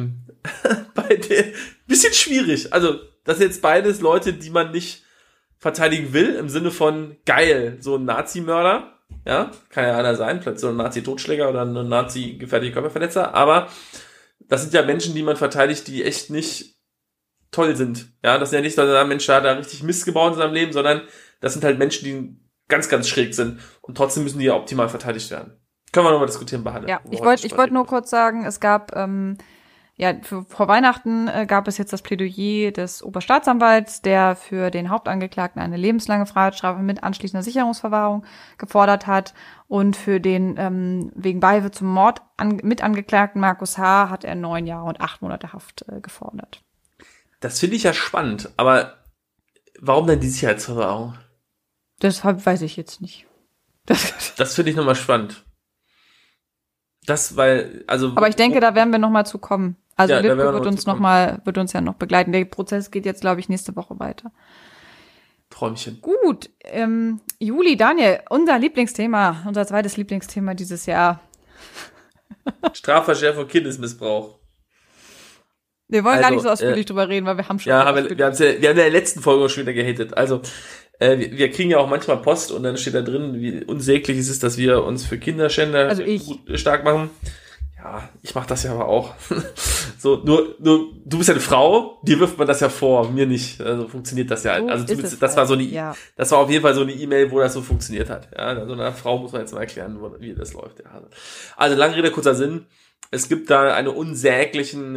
bei der bisschen schwierig. Also, das sind jetzt beides Leute, die man nicht verteidigen will, im Sinne von geil, so ein Nazi-Mörder, ja, kann ja einer sein, vielleicht so ein Nazi-Totschläger oder ein Nazi-gefährlicher Körperverletzer, aber das sind ja Menschen, die man verteidigt, die echt nicht toll sind, ja, das sind ja nicht, dass ein Mensch da richtig Mist gebaut in seinem Leben, sondern das sind halt Menschen, die ganz, ganz schräg sind und trotzdem müssen die ja optimal verteidigt werden. Können wir nochmal diskutieren bei Halle. Ja, ich wollte nur kurz sagen, es gab vor Weihnachten gab es jetzt das Plädoyer des Oberstaatsanwalts, der für den Hauptangeklagten eine lebenslange Freiheitsstrafe mit anschließender Sicherungsverwahrung gefordert hat. Und für den wegen Beihilfe zum Mord Mitangeklagten Markus H. hat er 9 Jahre und 8 Monate Haft gefordert. Das finde ich ja spannend, aber warum denn die Sicherheitsverwahrung? Deshalb weiß ich jetzt nicht. Das finde ich nochmal spannend. Aber ich denke, da werden wir nochmal zu kommen. Also ja, Lübcke wird uns ja noch begleiten. Der Prozess geht jetzt, glaube ich, nächste Woche weiter. Träumchen. Gut, Juli, Daniel, unser zweites Lieblingsthema dieses Jahr. Strafverschärfung, Kindesmissbrauch. Wir wollen gar nicht so ausführlich drüber reden, weil wir haben schon... Ja, wir haben in der letzten Folge schon wieder gehatet. Also, wir kriegen ja auch manchmal Post und dann steht da drin, wie unsäglich es ist, dass wir uns für Kinderschänder stark machen. Ja, ich mache das ja aber auch. So, nur du bist ja eine Frau, dir wirft man das ja vor, mir nicht. Also funktioniert das ja. So also das war auf jeden Fall so eine E-Mail, wo das so funktioniert hat. Ja, also einer Frau muss man jetzt mal erklären, wie das läuft. Ja. Also lange Rede, kurzer Sinn. Es gibt da eine unsäglichen,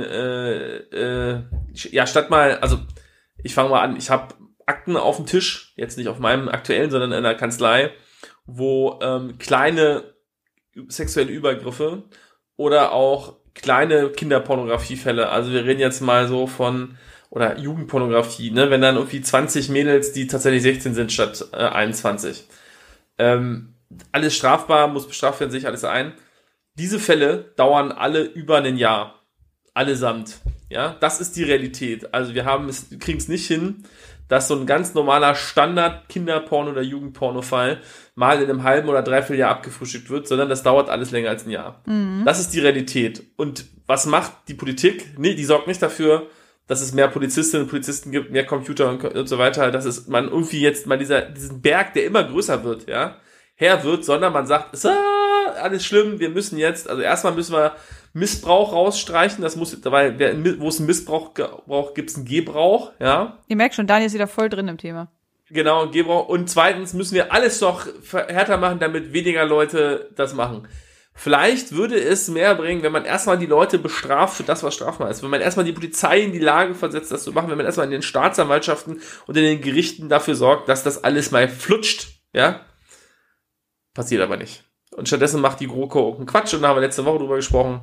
ich fange mal an, ich habe Akten auf dem Tisch, jetzt nicht auf meinem aktuellen, sondern in der Kanzlei, wo kleine sexuelle Übergriffe oder auch kleine Kinderpornografiefälle, also wir reden jetzt mal so oder Jugendpornografie, ne, wenn dann irgendwie 20 Mädels, die tatsächlich 16 sind statt 21. alles strafbar, muss bestraft werden, sehe ich alles ein. Diese Fälle dauern alle über ein Jahr. Allesamt. Ja, das ist die Realität. Also wir kriegen es nicht hin, dass so ein ganz normaler Standard-Kinderporno- oder Jugendporno-Fall mal in einem halben oder dreiviertel Jahr abgefrühstückt wird, sondern das dauert alles länger als ein Jahr. Mhm. Das ist die Realität. Und was macht die Politik? Nee, die sorgt nicht dafür, dass es mehr Polizistinnen und Polizisten gibt, mehr Computer und so weiter, dass es man irgendwie jetzt mal diesen Berg, der immer größer wird, ja, Herr wird, sondern man sagt, alles schlimm, wir müssen jetzt, also erstmal müssen wir Missbrauch rausstreichen, das muss, weil wo es einen Missbrauch braucht, gibt es einen Gebrauch, ja. Ihr merkt schon, Daniel ist wieder voll drin im Thema. Genau, Gebrauch. Und zweitens müssen wir alles doch härter machen, damit weniger Leute das machen. Vielleicht würde es mehr bringen, wenn man erstmal die Leute bestraft für das, was strafbar ist. Wenn man erstmal die Polizei in die Lage versetzt, das zu machen. Wenn man erstmal in den Staatsanwaltschaften und in den Gerichten dafür sorgt, dass das alles mal flutscht. Ja? Passiert aber nicht. Und stattdessen macht die GroKo einen Quatsch. Und da haben wir letzte Woche drüber gesprochen.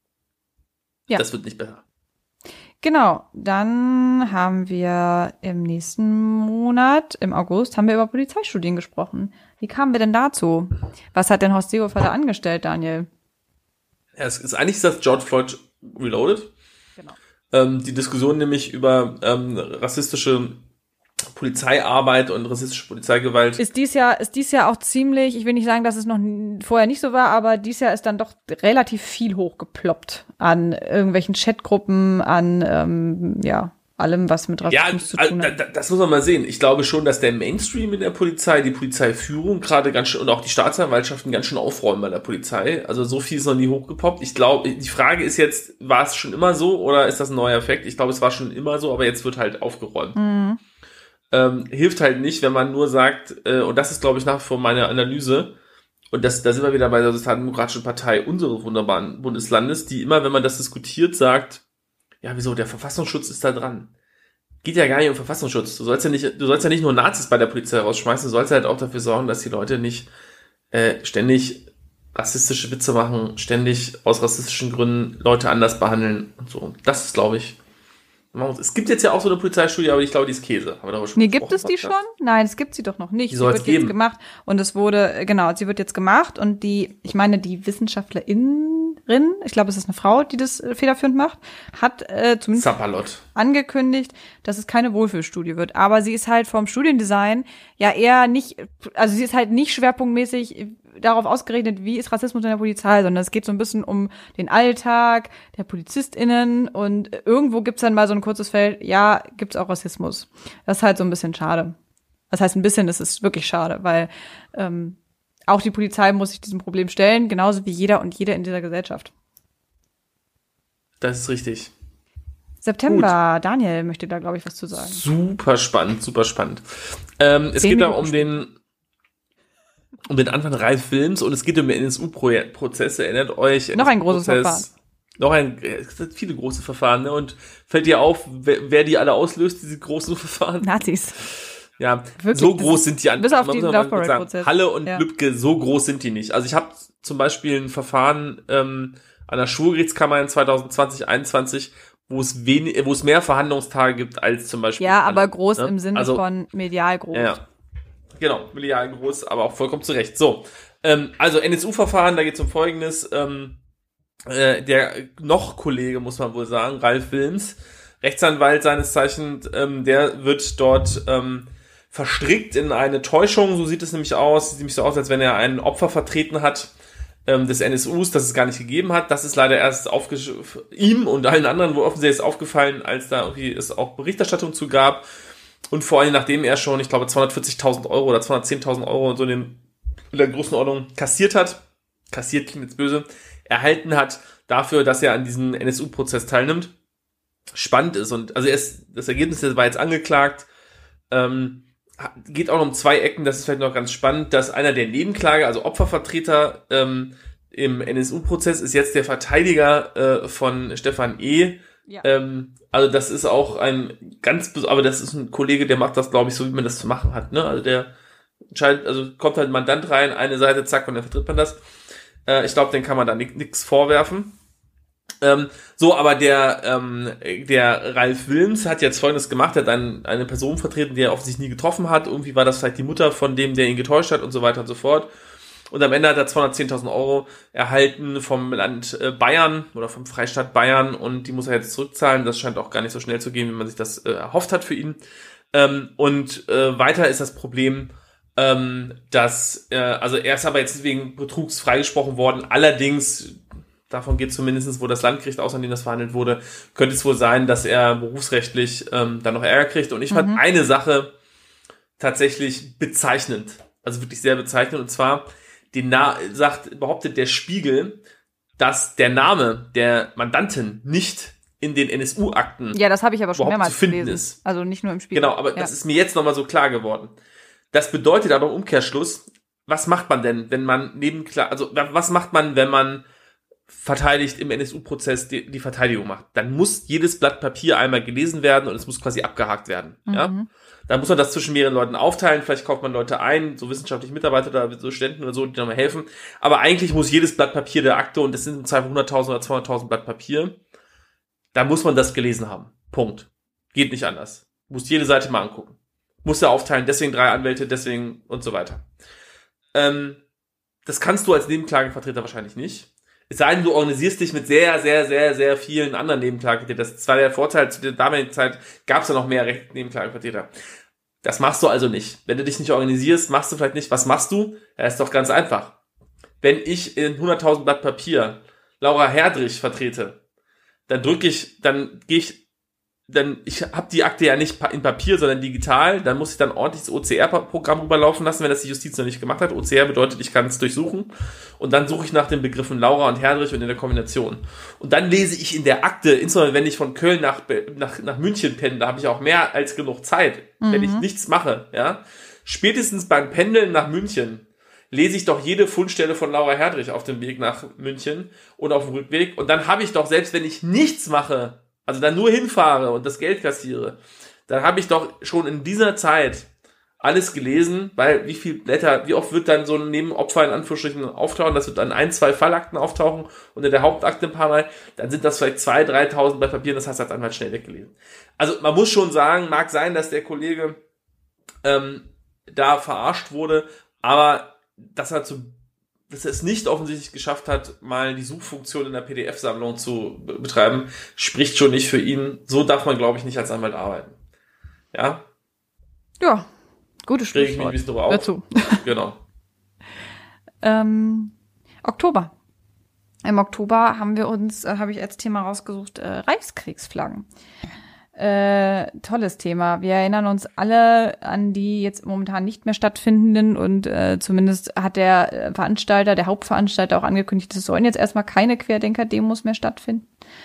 Ja. Das wird nicht besser. Genau, dann haben wir im nächsten Monat, im August, haben wir über Polizeistudien gesprochen. Wie kamen wir denn dazu? Was hat denn Horst Seehofer da angestellt, Daniel? Ja, es ist eigentlich das George Floyd Reloaded. Genau. Die Diskussion nämlich über rassistische Polizeiarbeit und rassistische Polizeigewalt. Ist dies Jahr auch ziemlich, ich will nicht sagen, dass es noch vorher nicht so war, aber dies Jahr ist dann doch relativ viel hochgeploppt an irgendwelchen Chatgruppen, an allem, was mit Rassismus zu tun hat. Das muss man mal sehen. Ich glaube schon, dass der Mainstream in der Polizei, die Polizeiführung gerade ganz schön und auch die Staatsanwaltschaften ganz schön aufräumen bei der Polizei. Also so viel ist noch nie hochgepoppt. Ich glaube, die Frage ist jetzt, war es schon immer so oder ist das ein neuer Effekt? Ich glaube, es war schon immer so, aber jetzt wird halt aufgeräumt. Mhm. Hilft halt nicht, wenn man nur sagt, und das ist, glaube ich, nach wie vor meine Analyse, und da sind wir wieder bei der Sozialdemokratischen Partei unseres wunderbaren Bundeslandes, die immer, wenn man das diskutiert, sagt, ja, wieso, der Verfassungsschutz ist da dran. Geht ja gar nicht um Verfassungsschutz. Du sollst ja nicht nur Nazis bei der Polizei rausschmeißen, du sollst halt auch dafür sorgen, dass die Leute nicht ständig rassistische Witze machen, ständig aus rassistischen Gründen Leute anders behandeln und so. Das ist, glaube ich, es gibt jetzt ja auch so eine Polizeistudie, aber ich glaube, die ist Käse. Gibt es die schon? Nein, es gibt sie doch noch nicht. Sie wird jetzt gemacht und sie wird jetzt gemacht und die Wissenschaftlerin, ich glaube, es ist eine Frau, die das federführend macht, hat zumindest angekündigt, dass es keine Wohlfühlstudie wird. Aber sie ist halt vom Studiendesign ja eher nicht, also sie ist halt nicht schwerpunktmäßig darauf ausgerichtet, wie ist Rassismus in der Polizei, sondern es geht so ein bisschen um den Alltag der PolizistInnen und irgendwo gibt's dann mal so ein kurzes Feld, ja, gibt's auch Rassismus. Das ist halt so ein bisschen schade. Das heißt, ein bisschen, das ist wirklich schade, weil auch die Polizei muss sich diesem Problem stellen, genauso wie jeder und jede in dieser Gesellschaft. Das ist richtig. September, gut. Daniel möchte da, glaube ich, was zu sagen. Super spannend, super spannend. Es geht da um den Anfang Ralf Wilms und es geht um den NSU-Prozess. Erinnert euch? Noch ein großes Verfahren. Es sind viele große Verfahren, ne? Und fällt dir auf, wer die alle auslöst, diese großen Verfahren? Nazis. Ja, wirklich, so groß sind die bis auf den Love Parade-Prozess. Halle und Lübcke, so groß sind die nicht. Also ich habe zum Beispiel ein Verfahren an der Schwurgerichtskammer in 2020, 2021, wo es mehr Verhandlungstage gibt als zum Beispiel. Ja, aber groß im Sinne von medial groß. Ja. Genau, medial groß, aber auch vollkommen zu Recht. So, also NSU-Verfahren, da geht es um Folgendes. Der noch Kollege, muss man wohl sagen, Ralf Wilms, Rechtsanwalt seines Zeichens, der wird dort verstrickt in eine Täuschung, so sieht es nämlich aus. Sieht nämlich so aus, als wenn er ein Opfer vertreten hat des NSUs, das es gar nicht gegeben hat. Das ist leider erst ihm und allen anderen wohl offensichtlich aufgefallen, als da irgendwie es auch Berichterstattung zu gab. Und vor allem, nachdem er schon, ich glaube, 240.000 Euro oder 210.000 Euro und so in der Größenordnung kassiert klingt jetzt böse, erhalten hat dafür, dass er an diesem NSU-Prozess teilnimmt. Spannend ist und also das Ergebnis war jetzt angeklagt, geht auch noch um 2 Ecken, das ist vielleicht noch ganz spannend, dass einer der Nebenklage, also Opfervertreter im NSU-Prozess ist jetzt der Verteidiger von Stefan E., ja. Also das ist auch aber das ist ein Kollege, der macht das, glaube ich, so wie man das zu machen hat, ne? Also der entscheidet, also kommt halt ein Mandant rein, eine Seite, zack, und dann vertritt man das. Ich glaube, den kann man da nix vorwerfen. Aber der Ralf Wilms hat jetzt Folgendes gemacht, er hat eine Person vertreten, die er offensichtlich nie getroffen hat. Irgendwie war das vielleicht die Mutter von dem, der ihn getäuscht hat und so weiter und so fort. Und am Ende hat er 210.000 Euro erhalten vom Land Bayern oder vom Freistaat Bayern und die muss er jetzt zurückzahlen. Das scheint auch gar nicht so schnell zu gehen, wie man sich das erhofft hat für ihn. Weiter ist das Problem, dass also er ist aber jetzt wegen Betrugs freigesprochen worden. Allerdings, davon geht zumindest, wo das Landgericht aus, an dem das verhandelt wurde, könnte es wohl sein, dass er berufsrechtlich dann noch Ärger kriegt. Und ich fand eine Sache tatsächlich bezeichnend, also wirklich sehr bezeichnend. Und zwar behauptet der Spiegel, dass der Name der Mandantin nicht in den NSU-Akten ja, das habe ich aber schon mehrmals zu finden gelesen. ist. Also nicht nur im Spiegel. Genau, aber das ist mir jetzt nochmal so klar geworden. Das bedeutet aber im Umkehrschluss, was macht man denn, wenn man was macht man, wenn man verteidigt im NSU-Prozess die Verteidigung macht? Dann muss jedes Blatt Papier einmal gelesen werden und es muss quasi abgehakt werden. Ja? Dann muss man das zwischen mehreren Leuten aufteilen. Vielleicht kauft man Leute ein, so wissenschaftliche Mitarbeiter oder so Studenten oder so, die nochmal helfen. Aber eigentlich muss jedes Blatt Papier der Akte, und das sind im Zweifel 100.000 oder 200.000 Blatt Papier, da muss man das gelesen haben. Punkt. Geht nicht anders. Muss jede Seite mal angucken. Muss er aufteilen, deswegen 3 Anwälte, deswegen und so weiter. Das kannst du als Nebenklagevertreter wahrscheinlich nicht. Es sei denn, du organisierst dich mit sehr, sehr, sehr, sehr vielen anderen Nebenklagevertretern. Das war der Vorteil, zu der damaligen Zeit gab es ja noch mehr Nebenklagevertreter. Das machst du also nicht. Wenn du dich nicht organisierst, machst du vielleicht nicht. Was machst du? Ja, ist doch ganz einfach. Wenn ich in 100.000 Blatt Papier Laura Herdrich vertrete, ich habe die Akte ja nicht in Papier, sondern digital, dann muss ich dann ordentlich das OCR-Programm rüberlaufen lassen, wenn das die Justiz noch nicht gemacht hat. OCR bedeutet, ich kann es durchsuchen und dann suche ich nach den Begriffen Laura und Herdrich und in der Kombination. Und dann lese ich in der Akte, insbesondere wenn ich von Köln nach München penne, da habe ich auch mehr als genug Zeit, wenn ich nichts mache. Ja, spätestens beim Pendeln nach München lese ich doch jede Fundstelle von Laura Herdrich auf dem Weg nach München und auf dem Rückweg. Und dann habe ich doch, selbst wenn ich nichts mache, also dann nur hinfahre und das Geld kassiere, dann habe ich doch schon in dieser Zeit alles gelesen, weil wie oft wird dann so ein Nebenopfer in Anführungsstrichen auftauchen, das wird dann 1-2 Fallakten auftauchen und in der Hauptakte ein paar Mal, dann sind das vielleicht 2.000, 3.000 bei Papieren, das heißt, er hat einmal schnell weggelesen. Also man muss schon sagen, mag sein, dass der Kollege da verarscht wurde, aber dass er es nicht offensichtlich geschafft hat, mal die Suchfunktion in der PDF-Sammlung zu betreiben, spricht schon nicht für ihn. So darf man, glaube ich, nicht als Anwalt arbeiten. Ja? Ja, gutes Stichwort. Reg ich mich ein bisschen drüber auf. Dazu. Genau. Oktober. Im Oktober habe ich als Thema rausgesucht, Reichskriegsflaggen. Tolles Thema. Wir erinnern uns alle an die jetzt momentan nicht mehr stattfindenden und zumindest hat der Hauptveranstalter auch angekündigt, es sollen jetzt erstmal keine Querdenker-Demos mehr stattfinden.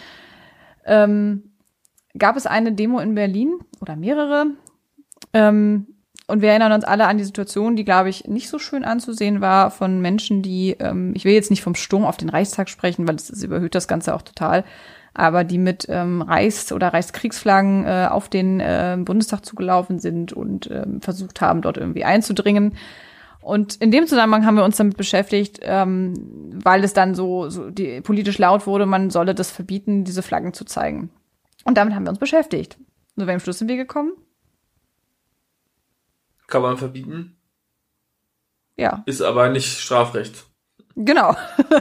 Gab es eine Demo in Berlin oder mehrere und wir erinnern uns alle an die Situation, die, glaube ich, nicht so schön anzusehen war von Menschen, die, ich will jetzt nicht vom Sturm auf den Reichstag sprechen, weil das überhöht das Ganze auch total, aber die mit oder Reichskriegsflaggen auf den Bundestag zugelaufen sind und versucht haben, dort irgendwie einzudringen. Und in dem Zusammenhang haben wir uns damit beschäftigt, weil es dann so politisch laut wurde, man solle das verbieten, diese Flaggen zu zeigen. Und damit haben wir uns beschäftigt. Zu welchem Schluss sind wir gekommen? Kann man verbieten. Ja. Ist aber nicht Strafrecht. Genau.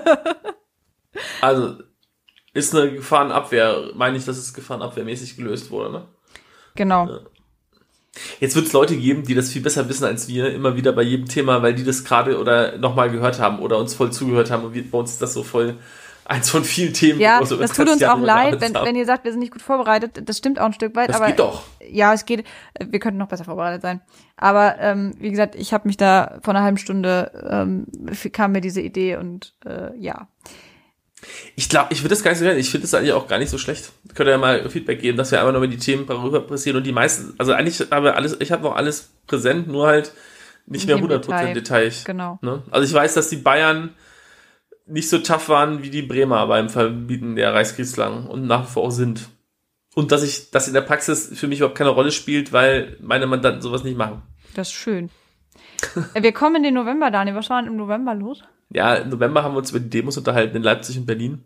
Also ist eine Gefahrenabwehr, meine ich, dass es gefahrenabwehrmäßig gelöst wurde, ne? Genau. Ja. Jetzt wird es Leute geben, die das viel besser wissen als wir, immer wieder bei jedem Thema, weil die das gerade oder nochmal gehört haben oder uns voll zugehört haben und bei uns ist das so voll eins von vielen Themen. Ja, so das tut uns auch leid, wenn ihr sagt, wir sind nicht gut vorbereitet. Das stimmt auch ein Stück weit. Das aber geht doch. Ja, es geht. Wir könnten noch besser vorbereitet sein. Aber wie gesagt, ich habe mich da vor einer halben Stunde kam mir diese Idee und ja. Ich glaube, ich würde das gar nicht so gerne. Ich finde das eigentlich auch gar nicht so schlecht. Könnt ihr ja mal Feedback geben, dass wir einfach nur über die Themen rüber passieren und die meisten, also eigentlich ich habe noch alles präsent, nur halt nicht mehr 100% Detail. Genau. Ne? Also ich weiß, dass die Bayern nicht so tough waren wie die Bremer beim Verbieten der Reichskriegsflaggen und nach wie vor auch sind. Und dass das in der Praxis für mich überhaupt keine Rolle spielt, weil meine Mandanten sowas nicht machen. Das ist schön. Wir kommen in den November, Daniel. Was war denn im November los? Ja, im November haben wir uns über die Demos unterhalten in Leipzig und Berlin.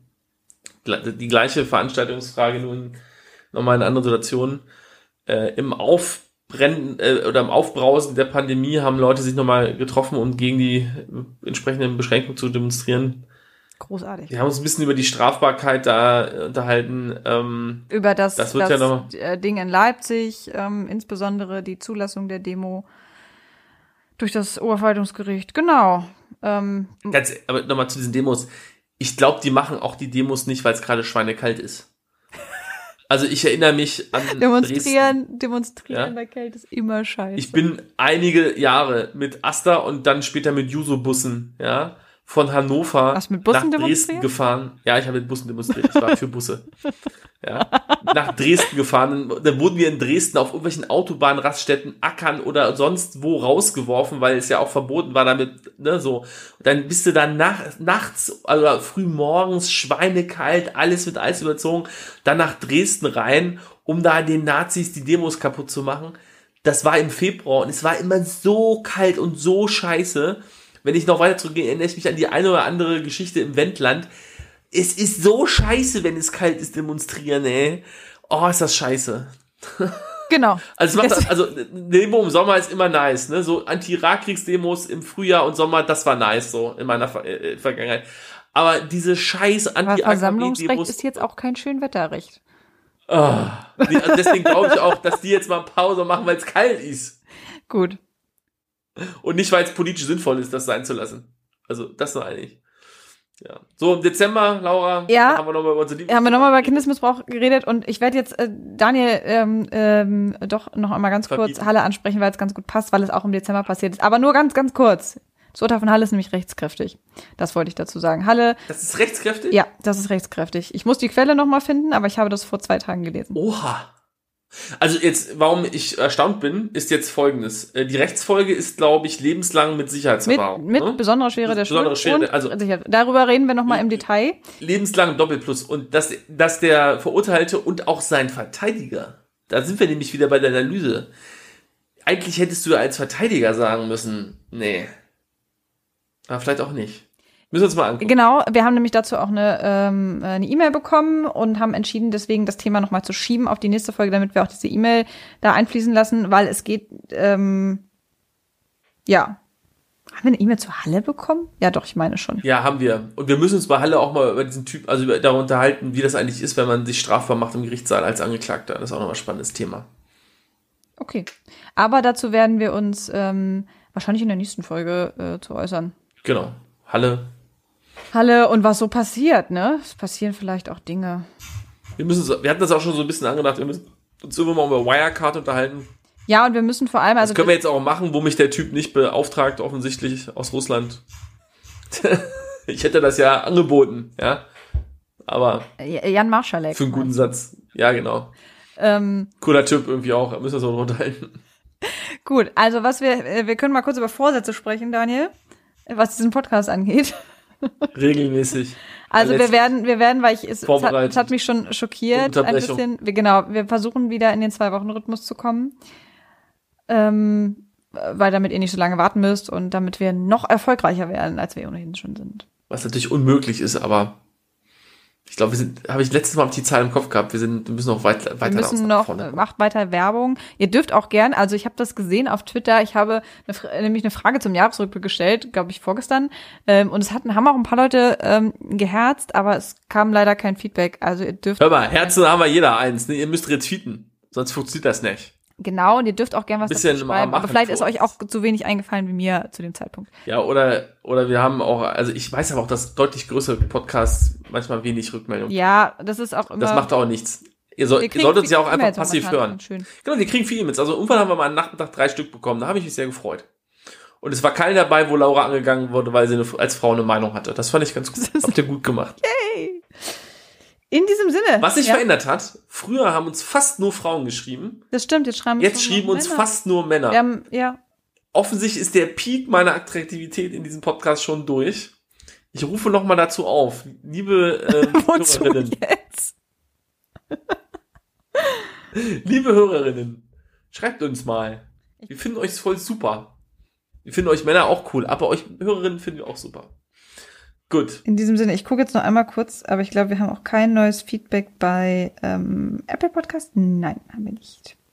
Die gleiche Veranstaltungsfrage, nur nochmal in einer anderen Situation. Im Brennen oder im Aufbrausen der Pandemie haben Leute sich nochmal getroffen, um gegen die entsprechenden Beschränkungen zu demonstrieren. Großartig. Wir haben uns ein bisschen über die Strafbarkeit da unterhalten. Über das wird ja noch Ding in Leipzig, insbesondere die Zulassung der Demo durch das Oberverwaltungsgericht. Genau. Aber nochmal zu diesen Demos. Ich glaube, die machen auch die Demos nicht, weil es gerade schweinekalt ist. Also ich erinnere mich an Demonstrieren ja? bei Kälte ist immer scheiße. Ich bin einige Jahre mit Asta und dann später mit Juso-Bussen, ja, von Hannover nach Dresden gefahren. Ja, ich habe mit Bussen demonstriert. Ich war für Busse. Ja, nach Dresden gefahren. Dann wurden wir in Dresden auf irgendwelchen Autobahnraststätten, Ackern oder sonst wo rausgeworfen, weil es ja auch verboten war damit, ne, so. Und dann bist du dann nachts, also früh morgens, schweinekalt, alles mit Eis überzogen, dann nach Dresden rein, um da den Nazis die Demos kaputt zu machen. Das war im Februar und es war immer so kalt und so scheiße. Wenn ich noch weiter zurückgehe, erinnere ich mich an die eine oder andere Geschichte im Wendland. Es ist so scheiße, wenn es kalt ist, demonstrieren, ey. Oh, ist das scheiße. Genau. Also Demo im Sommer ist immer nice, ne? So Anti-Irak-Kriegs-Demos im Frühjahr und Sommer, das war nice, so in meiner Vergangenheit. Aber diese scheiß Anti-AKP-Demos... Versammlungsrecht ist jetzt auch kein Schönwetterrecht. Also deswegen glaube ich auch, dass die jetzt mal Pause machen, weil es kalt ist. Gut. Und nicht, weil es politisch sinnvoll ist, das sein zu lassen. Also, das nur eigentlich. Ja. So, im Dezember, Laura, haben wir nochmal über unsere Haben wir nochmal über Kindesmissbrauch geredet und ich werde jetzt Daniel doch noch einmal ganz kurz Halle ansprechen, weil es ganz gut passt, weil es auch im Dezember passiert ist. Aber nur ganz, ganz kurz. Das Urteil von Halle ist nämlich rechtskräftig. Das wollte ich dazu sagen. Halle. Das ist rechtskräftig? Ja, das ist rechtskräftig. Ich muss die Quelle nochmal finden, aber ich habe das vor 2 Tagen gelesen. Oha. Also jetzt, warum ich erstaunt bin, ist jetzt Folgendes. Die Rechtsfolge ist, glaube ich, lebenslang mit Sicherheitsverwahrung. Mit besonderer Schwere der Schuld. Also darüber reden wir nochmal im Detail. Lebenslang Doppelplus. Und dass der Verurteilte und auch sein Verteidiger, da sind wir nämlich wieder bei der Analyse. Eigentlich hättest du als Verteidiger sagen müssen, nee. Aber vielleicht auch nicht. Müssen wir uns mal angucken. Genau, wir haben nämlich dazu auch eine E-Mail bekommen und haben entschieden, deswegen das Thema nochmal zu schieben auf die nächste Folge, damit wir auch diese E-Mail da einfließen lassen, weil es geht, Haben wir eine E-Mail zu Halle bekommen? Ja, doch, ich meine schon. Ja, haben wir. Und wir müssen uns bei Halle auch mal über diesen Typ, also darüber unterhalten, wie das eigentlich ist, wenn man sich strafbar macht im Gerichtssaal als Angeklagter. Das ist auch nochmal ein spannendes Thema. Okay. Aber dazu werden wir uns wahrscheinlich in der nächsten Folge zu äußern. Genau. Halle und was so passiert, ne? Es passieren vielleicht auch Dinge. Wir hatten das auch schon so ein bisschen angedacht, wir müssen uns irgendwann mal über Wirecard unterhalten. Ja, und wir müssen vor allem... Das können wir jetzt auch machen, wo mich der Typ nicht beauftragt, offensichtlich aus Russland. Ich hätte das ja angeboten, ja. Aber... Jan Marschalek. Für einen guten Satz. Ja, genau. Cooler Typ irgendwie auch, da müssen wir so drunter unterhalten. Gut, also wir können mal kurz über Vorsätze sprechen, Daniel, was diesen Podcast angeht. Regelmäßig. Also wir werden, weil es hat mich schon schockiert, ein bisschen. Wir versuchen wieder in den 2-Wochen-Rhythmus zu kommen, weil damit ihr nicht so lange warten müsst und damit wir noch erfolgreicher werden, als wir ohnehin schon sind. Was natürlich unmöglich ist, aber ich glaube, habe ich letztes Mal auf die Zahl im Kopf gehabt, wir müssen noch weiter macht weiter Werbung. Ihr dürft auch gern, also ich habe das gesehen auf Twitter, ich habe nämlich eine Frage zum Jahresrückblick gestellt, glaube ich vorgestern, und haben auch ein paar Leute geherzt, aber es kam leider kein Feedback, also ihr dürft... Hör mal, Herzen haben wir jeder eins, ne? Ihr müsst retweeten, sonst funktioniert das nicht. Genau, und ihr dürft auch gern was dazu schreiben, aber vielleicht ist euch auch zu wenig eingefallen wie mir zu dem Zeitpunkt. Ja, oder wir haben auch, also ich weiß aber auch, dass deutlich größere Podcasts manchmal wenig Rückmeldung. Ja, das ist auch immer... Das macht auch nichts. Ihr solltet es ja auch einfach passiv hören. Genau, wir kriegen viele E-Mails. Also irgendwann haben wir mal am Nachmittag 3 Stück bekommen, da habe ich mich sehr gefreut. Und es war keine dabei, wo Laura angegangen wurde, weil sie als Frau eine Meinung hatte. Das fand ich ganz gut. Habt ihr gut gemacht. Yay! In diesem Sinne. Was sich verändert hat, früher haben uns fast nur Frauen geschrieben. Das stimmt, jetzt schrieben uns fast nur Männer. Ja. Offensichtlich ist der Peak meiner Attraktivität in diesem Podcast schon durch. Ich rufe nochmal dazu auf, liebe Hörerinnen. Jetzt? Liebe Hörerinnen, schreibt uns mal. Wir finden euch voll super. Wir finden euch Männer auch cool, aber euch Hörerinnen finden wir auch super. Gut. In diesem Sinne, ich gucke jetzt noch einmal kurz, aber ich glaube, wir haben auch kein neues Feedback bei Apple Podcast. Nein, haben wir nicht.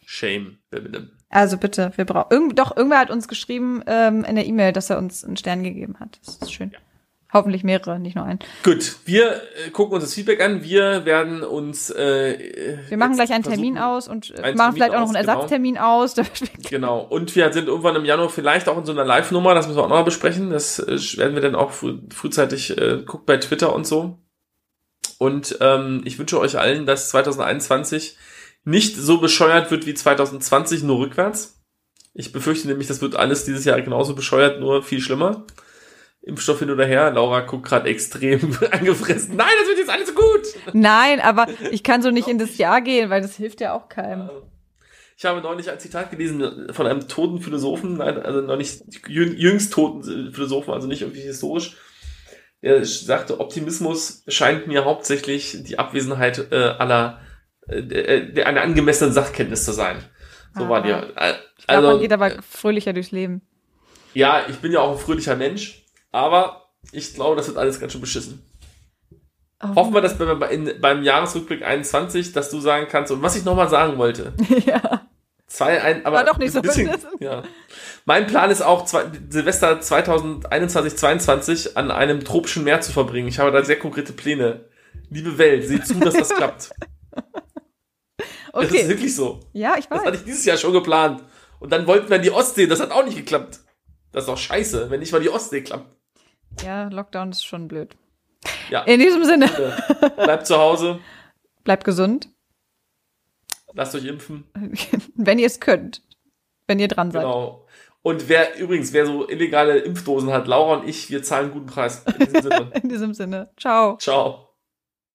Shame. Also bitte, wir brauchen. Doch, irgendwer hat uns geschrieben in der E-Mail, dass er uns einen Stern gegeben hat. Das ist schön. Ja. Hoffentlich mehrere, nicht nur einen. Gut, wir gucken uns das Feedback an. Wir werden uns wir machen gleich einen Termin aus und machen vielleicht auch noch einen Ersatztermin aus. Genau. Und wir sind irgendwann im Januar vielleicht auch in so einer Live-Nummer, das müssen wir auch noch mal besprechen. Das werden wir dann auch frühzeitig guckt bei Twitter und so. Und ich wünsche euch allen, dass 2021 nicht so bescheuert wird wie 2020, nur rückwärts. Ich befürchte nämlich, das wird alles dieses Jahr genauso bescheuert, nur viel schlimmer. Impfstoff hin oder her. Laura guckt gerade extrem angefressen. Nein, das wird jetzt alles so gut. Nein, aber ich kann so nicht in das Jahr gehen, weil das hilft ja auch keinem. Ich habe neulich ein Zitat gelesen von einem toten Philosophen, nein, also noch nicht jüngst toten Philosophen, also nicht irgendwie historisch. Er sagte, Optimismus scheint mir hauptsächlich die Abwesenheit einer angemessenen Sachkenntnis zu sein. So war die. Ich glaube, man geht aber fröhlicher durchs Leben. Ja, ich bin ja auch ein fröhlicher Mensch. Aber ich glaube, das wird alles ganz schön beschissen. Oh. Hoffen wir, dass beim Jahresrückblick 21, dass du sagen kannst, und was ich nochmal sagen wollte. Ja. Aber war doch nicht so bisschen, ja. Mein Plan ist auch, Silvester 2021, 22 an einem tropischen Meer zu verbringen. Ich habe da sehr konkrete Pläne. Liebe Welt, seht zu, dass das klappt. Okay. Das ist wirklich so. Ja, ich weiß. Das hatte ich dieses Jahr schon geplant. Und dann wollten wir in die Ostsee, das hat auch nicht geklappt. Das ist doch scheiße, wenn nicht mal die Ostsee klappt. Ja, Lockdown ist schon blöd. Ja. In diesem Sinne. Bleibt zu Hause. Bleibt gesund. Lasst euch impfen. Wenn ihr es könnt. Wenn ihr dran seid. Genau. Und wer so illegale Impfdosen hat, Laura und ich, wir zahlen einen guten Preis. In diesem Sinne. In diesem Sinne. Ciao. Ciao.